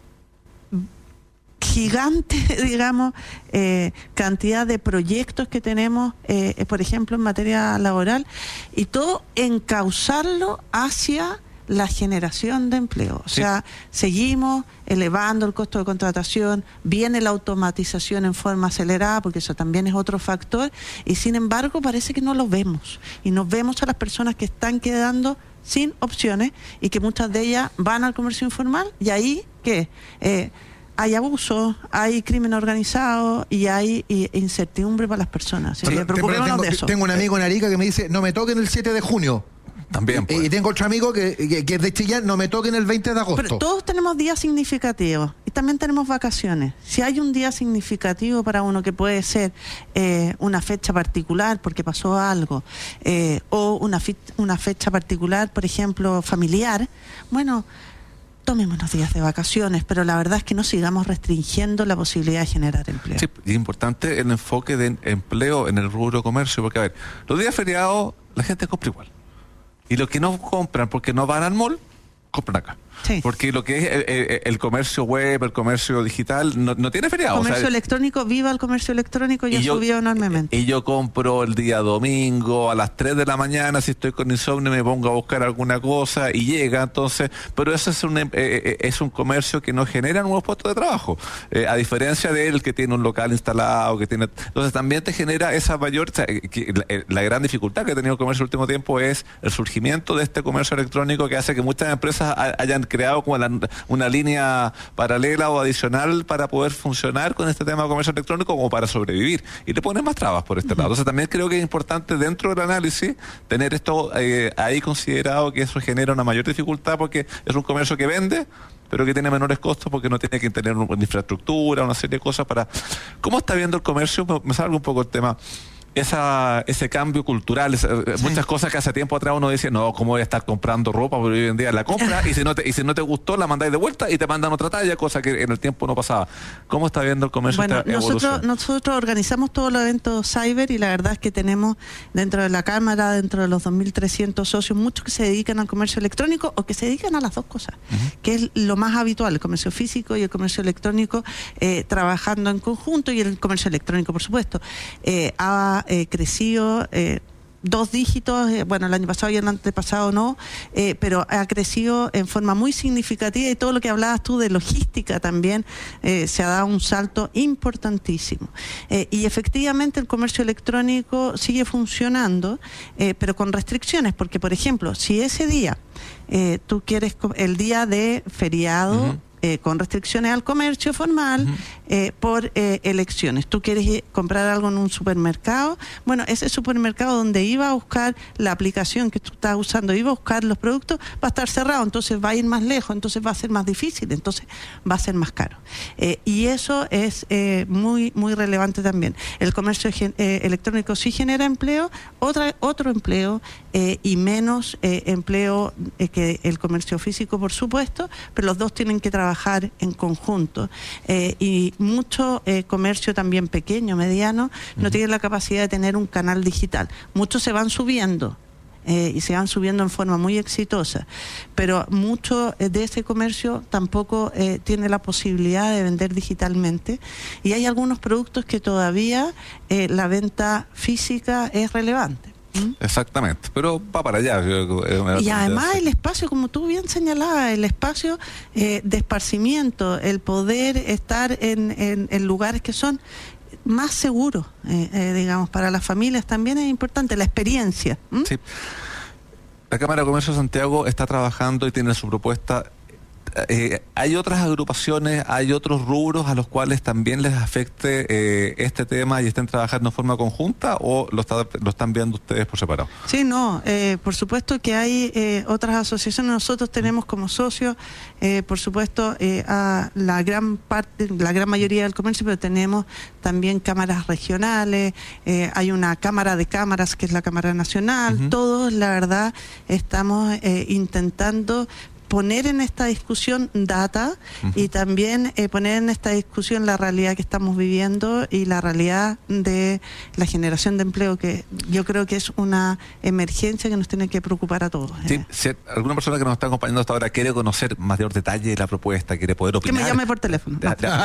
gigante, digamos, eh, cantidad de proyectos que tenemos, eh, por ejemplo, en materia laboral, y todo encauzarlo hacia la generación de empleo. O sí. sea, seguimos elevando el costo de contratación, viene la automatización en forma acelerada, porque eso también es otro factor, y sin embargo parece que no lo vemos, y nos vemos a las personas que están quedando sin opciones, y que muchas de ellas van al comercio informal, y ahí, ¿qué? Eh, hay abuso, hay crimen organizado y hay y, incertidumbre para las personas. Sí,
pero, pero tengo, de eso. Tengo un amigo en Arica que me dice, no me toquen el siete de junio.
También, pues.
Y tengo otro amigo que, que, que es de Chillán, no me toquen el veinte de agosto.
Pero todos tenemos días significativos y también tenemos vacaciones. Si hay un día significativo para uno que puede ser eh, una fecha particular porque pasó algo, eh, o una, fi una fecha particular, por ejemplo, familiar, bueno... tomemos unos días de vacaciones, pero la verdad es que no sigamos restringiendo la posibilidad de generar empleo.
Sí, y es importante el enfoque de empleo en el rubro comercio, porque a ver, los días feriados la gente compra igual. Y los que no compran porque no van al mall, compran acá. Sí. Porque lo que es el, el, el comercio web, el comercio digital, no, no tiene feriado.
El comercio
o sea,
electrónico, viva el comercio electrónico, ya subió enormemente.
Y yo compro el día domingo a las tres de la mañana, si estoy con insomnio me pongo a buscar alguna cosa y llega, entonces, pero eso es un, eh, es un comercio que no genera nuevos puestos de trabajo, eh, a diferencia del que tiene un local instalado, que tiene, entonces también te genera esa mayor, o sea, que la, la gran dificultad que ha tenido el comercio el último tiempo es el surgimiento de este comercio electrónico que hace que muchas empresas hayan creado como la, una línea paralela o adicional para poder funcionar con este tema de comercio electrónico como para sobrevivir, y le ponen más trabas por este uh-huh. lado. Entonces también creo que es importante dentro del análisis tener esto eh, ahí considerado, que eso genera una mayor dificultad porque es un comercio que vende pero que tiene menores costos porque no tiene que tener una infraestructura, una serie de cosas para... ¿Cómo está viendo el comercio? Me salgo un poco el tema. Esa, ese cambio cultural, esa, sí. muchas cosas que hace tiempo atrás uno decía, no, ¿cómo voy a estar comprando ropa? Porque hoy en día la compra y si no te, y si no te gustó la mandáis de vuelta y te mandan otra talla, cosa que en el tiempo no pasaba. ¿Cómo está viendo el comercio
bueno,
esta
nosotros,
evolución?
Nosotros organizamos todos los eventos cyber y la verdad es que tenemos dentro de la Cámara, dentro de los dos mil trescientos socios, muchos que se dedican al comercio electrónico o que se dedican a las dos cosas, uh-huh. que es lo más habitual, el comercio físico y el comercio electrónico eh, trabajando en conjunto, y el comercio electrónico, por supuesto, eh, ha eh, crecido Eh, dos dígitos, eh, bueno, el año pasado y el antepasado no, eh, pero ha crecido en forma muy significativa, y todo lo que hablabas tú de logística también eh, se ha dado un salto importantísimo. Eh, y efectivamente el comercio electrónico sigue funcionando, eh, pero con restricciones, porque por ejemplo, si ese día eh, tú quieres, el día de feriado, uh-huh. Eh, con restricciones al comercio formal, uh-huh. eh, por eh, elecciones. Tú quieres ir, comprar algo en un supermercado, bueno, ese supermercado donde iba a buscar la aplicación que tú estás usando, iba a buscar los productos, va a estar cerrado, entonces va a ir más lejos, entonces va a ser más difícil, entonces va a ser más caro. Eh, y eso es eh, muy, muy relevante también. El comercio eh, electrónico sí genera empleo, otra, otro empleo, eh, y menos eh, empleo eh, que el comercio físico, por supuesto, pero los dos tienen que trabajar en conjunto, eh, y mucho eh, comercio también pequeño, mediano, no uh-huh. tiene la capacidad de tener un canal digital. Muchos se van subiendo eh, y se van subiendo en forma muy exitosa, pero mucho eh, de ese comercio tampoco eh, tiene la posibilidad de vender digitalmente, y hay algunos productos que todavía eh, la venta física es relevante.
Exactamente, pero va para allá.
Y además el espacio, como tú bien señalabas, el espacio eh, de esparcimiento, el poder estar en, en, en lugares que son más seguro, eh, eh, digamos, para las familias también es importante la experiencia. ¿Mm?
Sí. La Cámara de Comercio de Santiago está trabajando y tiene su propuesta. Eh, hay otras agrupaciones, hay otros rubros a los cuales también les afecte eh, este tema y estén trabajando en forma conjunta, o lo, está, lo están viendo ustedes por separado?
Sí, no, eh, por supuesto que hay eh, otras asociaciones. Nosotros tenemos como socios, eh, por supuesto, eh, a la gran parte, la gran mayoría del comercio, pero tenemos también cámaras regionales, eh, hay una cámara de cámaras que es la Cámara Nacional. Uh-huh. Todos, la verdad, estamos eh, intentando poner en esta discusión data uh-huh. y también eh, poner en esta discusión la realidad que estamos viviendo y la realidad de la generación de empleo, que yo creo que es una emergencia que nos tiene que preocupar a todos.
Sí,
eh.
si alguna persona que nos está acompañando hasta ahora quiere conocer mayor detalle de la propuesta, quiere poder opinar,
que me llame por teléfono.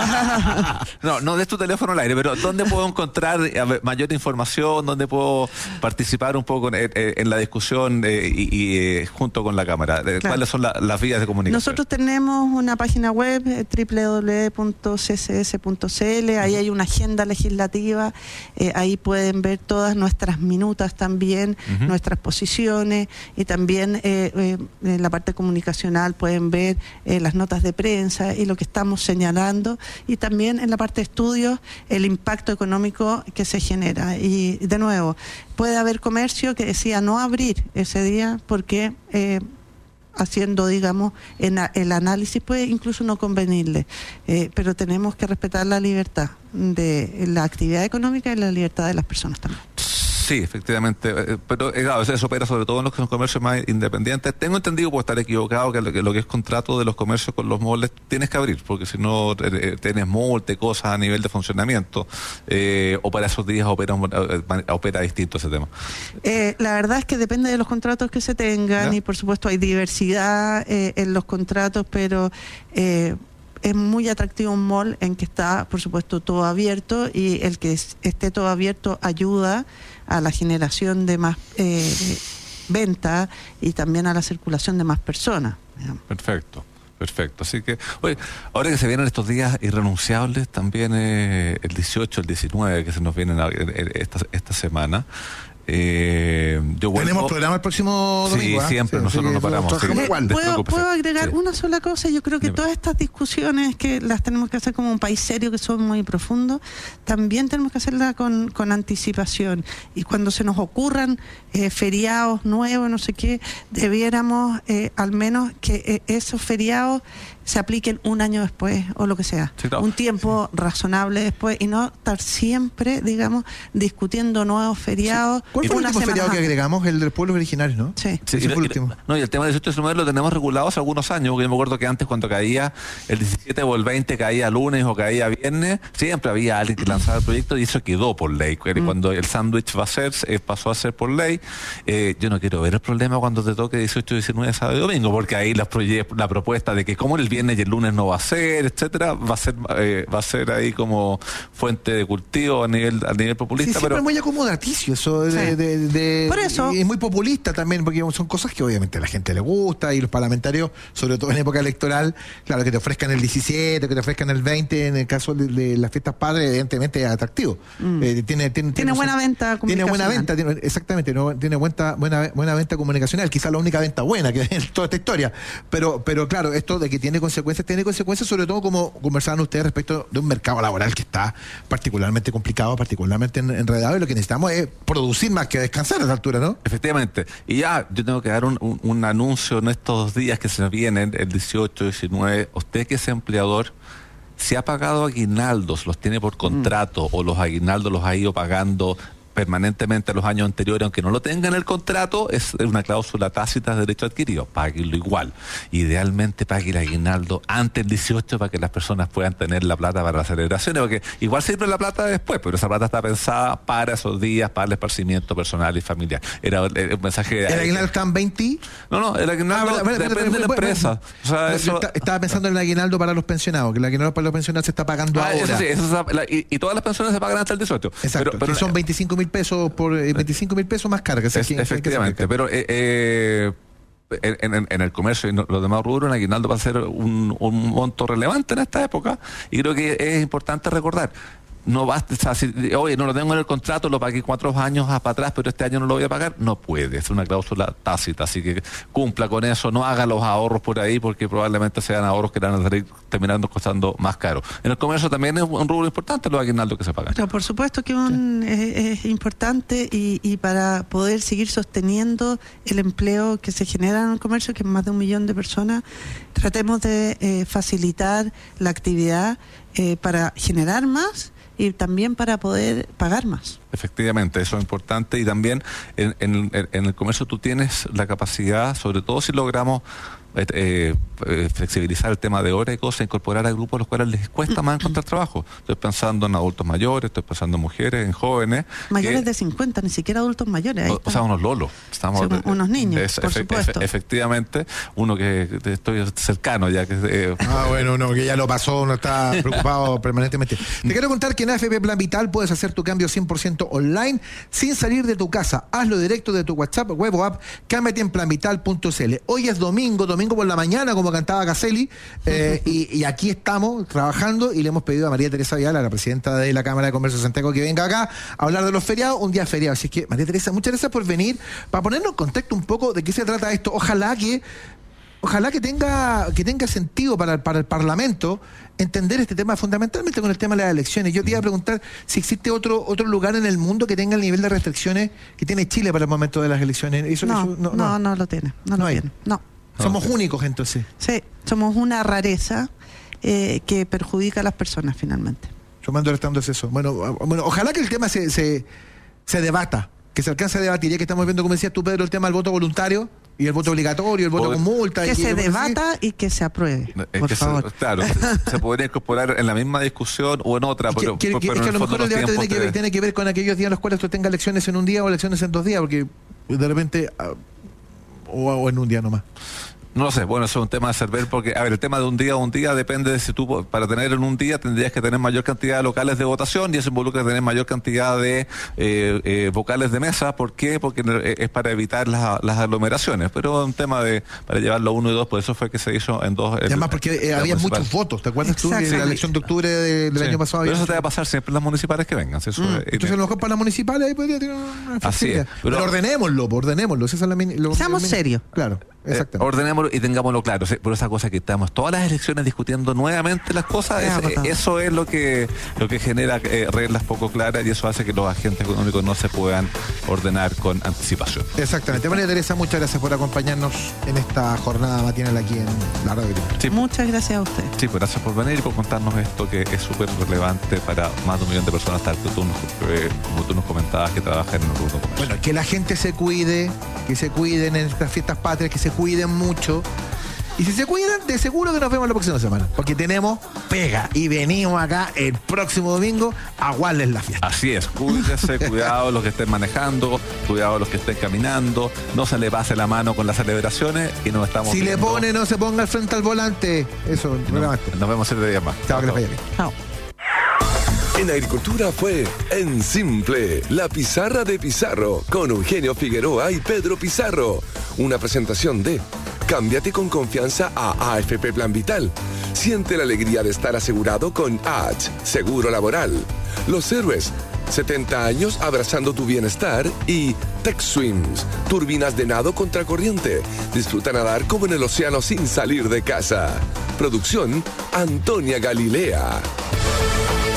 No, no des tu teléfono al aire, pero ¿dónde puedo encontrar ver, mayor información? ¿Dónde puedo participar un poco en, en la discusión eh, y, y eh, junto con la Cámara? Claro. ¿Cuáles son la, las vías de comunicación?
Nosotros tenemos una página web, w w w punto c c s punto c l, ahí hay una agenda legislativa, eh, ahí pueden ver todas nuestras minutas también, uh-huh. nuestras posiciones, y también eh, eh, en la parte comunicacional pueden ver eh, las notas de prensa y lo que estamos señalando, y también en la parte de estudios el impacto económico que se genera. Y de nuevo, puede haber comercio que decía no abrir ese día porque eh, haciendo, digamos, en a, el análisis puede incluso no convenirle, eh, pero tenemos que respetar la libertad de la actividad económica y la libertad de las personas también.
Sí, efectivamente, eh, pero eh, claro, eso opera sobre todo en los que son comercios más independientes. Tengo entendido, puedo estar equivocado, que lo, que lo que es contrato de los comercios con los moles tienes que abrir, porque si no eh, tienes multa, cosas a nivel de funcionamiento, eh, o para esos días opera, opera distinto ese tema.
Eh, la verdad es que depende de los contratos que se tengan, ¿ya? Y por supuesto hay diversidad eh, en los contratos, pero Eh, es muy atractivo un mall en que está, por supuesto, todo abierto, y el que esté todo abierto ayuda a la generación de más eh, venta y también a la circulación de más personas. Digamos.
Perfecto. Perfecto, así que, oye, ahora que se vienen estos días irrenunciables, también eh, el dieciocho, el diecinueve que se nos vienen a, esta, esta semana. Eh, yo vuelvo...
Tenemos programa el próximo domingo.
Sí, ¿eh? siempre, sí, nosotros sí, no paramos. Sí,
igual, ¿Puedo, ¿Puedo agregar sí. una sola cosa? Yo creo que Dime. todas estas discusiones que las tenemos que hacer como un país serio, que son muy profundos, también tenemos que hacerlas con, con anticipación. Y cuando se nos ocurran eh, feriados nuevos, no sé qué, debiéramos eh, al menos que eh, esos feriados se apliquen un año después o lo que sea, sí, no. un tiempo razonable después, y no estar siempre, digamos, discutiendo nuevos feriados.
Sí. ¿Cuál fue el último feriado que agregamos? El de los pueblos originarios, ¿no?
Sí.
sí y, fue el último. No, y el tema del dieciocho y diecinueve lo tenemos regulado hace algunos años, porque yo me acuerdo que antes cuando caía el diecisiete o el veinte caía lunes o caía viernes, siempre había alguien que lanzaba el proyecto y eso quedó por ley. Mm. Cuando el sándwich va a ser, eh, pasó a ser por ley, eh, yo no quiero ver el problema cuando te toque dieciocho, diecinueve, sábado y domingo, porque ahí la, la propuesta de que como el viernes y el lunes no va a ser, etcétera, va a ser eh, va a ser ahí como fuente de cultivo a nivel a nivel populista.
Sí,
pero
siempre es muy acomodaticio eso, de, sí. de, de, de
por eso
y es muy populista también, porque son cosas que obviamente a la gente le gusta, y los parlamentarios, sobre todo en época electoral, claro, que te ofrezcan el diecisiete, que te ofrezcan el veinte, en el caso de, de las fiestas padres, evidentemente es atractivo.
Mm.
Eh, tiene, tiene,
tiene,
tiene
buena
son,
venta comunicacional.
Tiene buena venta, tiene, exactamente, no, tiene buena, buena, buena venta comunicacional, quizás la única venta buena que hay en toda esta historia. Pero, pero claro, esto de que tiene consecuencias, tiene consecuencias, sobre todo como conversaban ustedes respecto de un mercado laboral que está particularmente complicado, particularmente enredado, y lo que necesitamos es producir más que descansar a esa altura, ¿no?
Efectivamente. Y ya, yo tengo que dar un, un, un anuncio en estos días que se nos vienen, el dieciocho, diecinueve. Usted que es empleador, si ha pagado aguinaldos, los tiene por contrato, mm. o los aguinaldos los ha ido pagando permanentemente los años anteriores, aunque no lo tenga en el contrato, es una cláusula tácita de derecho adquirido, páguelo igual. Idealmente pague el aguinaldo antes del dieciocho para que las personas puedan tener la plata para las celebraciones, porque igual sirve la plata después, pero esa plata está pensada para esos días, para el esparcimiento personal y familiar. Era un mensaje...
¿El aguinaldo está en veinte?
No, no, el aguinaldo ah, bueno, depende de la empresa. O sea, eso...
Estaba pensando en el aguinaldo para los pensionados, que el aguinaldo para los pensionados se está pagando ah, ahora.
Eso sí, eso es la, y, y todas las pensiones se pagan hasta el dieciocho.
Exacto, pero, pero son veinticinco mil pesos por eh, veinticinco mil pesos más carga.
Es, efectivamente, pero eh, eh, en, en, en el comercio y no, los demás rubros, el aguinaldo va a ser un, un monto relevante en esta época, y creo que es importante recordar. no basta, o sea, si, oye, no lo tengo en el contrato, lo pagué cuatro años para atrás, pero este año no lo voy a pagar, no puede, es una cláusula tácita, así que cumpla con eso, no haga los ahorros por ahí, porque probablemente sean ahorros que van a salir terminando costando más caro. En el comercio también es un rubro importante los aguinaldos que se pagan.
Pero por supuesto que un, sí. es, es importante y, y para poder seguir sosteniendo el empleo que se genera en el comercio, que es más de un millón de personas, tratemos de eh, facilitar la actividad eh, para generar más y también para poder pagar más.
Efectivamente, eso es importante y también en, en, en el comercio tú tienes la capacidad, sobre todo si logramos eh, eh, flexibilizar el tema de horas y cosas, incorporar a grupos a los cuales les cuesta más encontrar trabajo. Estoy pensando en adultos mayores, estoy pensando en mujeres, en jóvenes.
Mayores
que,
de cincuenta, ni siquiera adultos mayores. Ahí
o, o sea, unos lolos. Estamos
sí,
de,
unos niños,
es,
por
efe,
supuesto.
Efe, efectivamente, uno que, que estoy cercano ya. que eh,
Ah, bueno, uno que ya lo pasó, no está preocupado permanentemente. Te quiero contar que en A F P Plan Vital puedes hacer tu cambio cien por ciento online sin salir de tu casa. Hazlo directo de tu WhatsApp, web o app. Cámbiate en plan vital punto c l. Hoy es domingo, domingo por la mañana, como cantaba Caselli, eh, y, y aquí estamos trabajando y le hemos pedido a María Teresa Viala, la presidenta de la Cámara de Comercio de Santiago, que venga acá a hablar de los feriados, un día feriado. Así que, María Teresa, muchas gracias por venir, para ponernos en contexto un poco de qué se trata esto. Ojalá que Ojalá que tenga que tenga sentido para, para el Parlamento entender este tema fundamentalmente con el tema de las elecciones. Yo te iba a preguntar si existe otro otro lugar en el mundo que tenga el nivel de restricciones que tiene Chile para el momento de las elecciones. Eso,
no,
eso,
no, no, no lo tiene. No, no lo hay. tiene. No.
Somos
no,
únicos entonces.
Sí, somos una rareza eh, que perjudica a las personas finalmente.
Tomando el estando es eso. Bueno, bueno, ojalá que el tema se, se, se debata, que se alcance a debatir, ya que estamos viendo, como decías tú, Pedro, el tema del voto voluntario y el voto obligatorio, el voto con multa.
Que
y
se debata y que se apruebe,
es
por
que
favor.
Se, claro, se podría incorporar en la misma discusión o en otra, pero,
que, que,
pero
es
en
que a lo
el
mejor el debate tiene que, ver,
te...
tiene que ver con aquellos días en los cuales tú tengas elecciones en un día o elecciones en dos días, porque de repente o, o en un día nomás.
No lo sé, bueno, eso es un tema de saber porque, a ver, el tema de un día a un día depende de si tú, para tener en un día tendrías que tener mayor cantidad de locales de votación y eso involucra tener mayor cantidad de eh, eh, vocales de mesa. ¿Por qué? Porque es para evitar las, las aglomeraciones, pero es un tema de para llevarlo uno y dos, por eso fue que se hizo en dos.
Y además porque eh, había municipal. Muchos votos, ¿te acuerdas Exacto. tú de la elección de octubre de, del sí. año pasado?
Pero eso te va a pasar siempre en las municipales que vengan. Eso
mm.
es,
Entonces a lo mejor para las municipales ahí podría tener una
Así es.
Pero, pero ordenémoslo, ordenémoslo. Esa es la, lo,
Seamos serios.
Claro.
Eh, ordenémoslo y tengámoslo claro. Por esa cosa que estamos todas las elecciones discutiendo nuevamente las cosas, es, eh, eso es lo que lo que genera eh, reglas poco claras y eso hace que los agentes económicos no se puedan ordenar con anticipación.
Exactamente. María Teresa, muchas gracias por acompañarnos en esta jornada matinal aquí en la radio.
Sí. Muchas gracias a usted.
Sí, pues gracias por venir y por contarnos esto que es súper relevante para más de un millón de personas, tal que tú, eh, como tú nos comentabas, que trabajan en el rubro comercio.
Bueno, que la gente se cuide, que se cuiden en estas fiestas patrias, que se cuiden mucho. Y si se cuidan, de seguro que nos vemos la próxima semana. Porque tenemos pega. Y venimos acá el próximo domingo a aguarles la fiesta.
Así es. Cuídense, cuidado los que estén manejando, cuidado los que estén caminando. No se le pase la mano con las celebraciones y nos estamos
Si
viendo.
le pone, no se ponga al frente al volante. Eso,
no, nos vemos el día más.
Chao, que les vaya bien.
Chao.
En Agricultura fue En Simple, la pizarra de Pizarro, con Eugenio Figueroa y Pedro Pizarro. Una presentación de Cámbiate con confianza a A F P Plan Vital. Siente la alegría de estar asegurado con H, Seguro Laboral. Los Héroes, setenta años abrazando tu bienestar. Y Tech Swims, turbinas de nado contracorriente. Disfruta nadar como en el océano sin salir de casa. Producción, Antonia Galilea.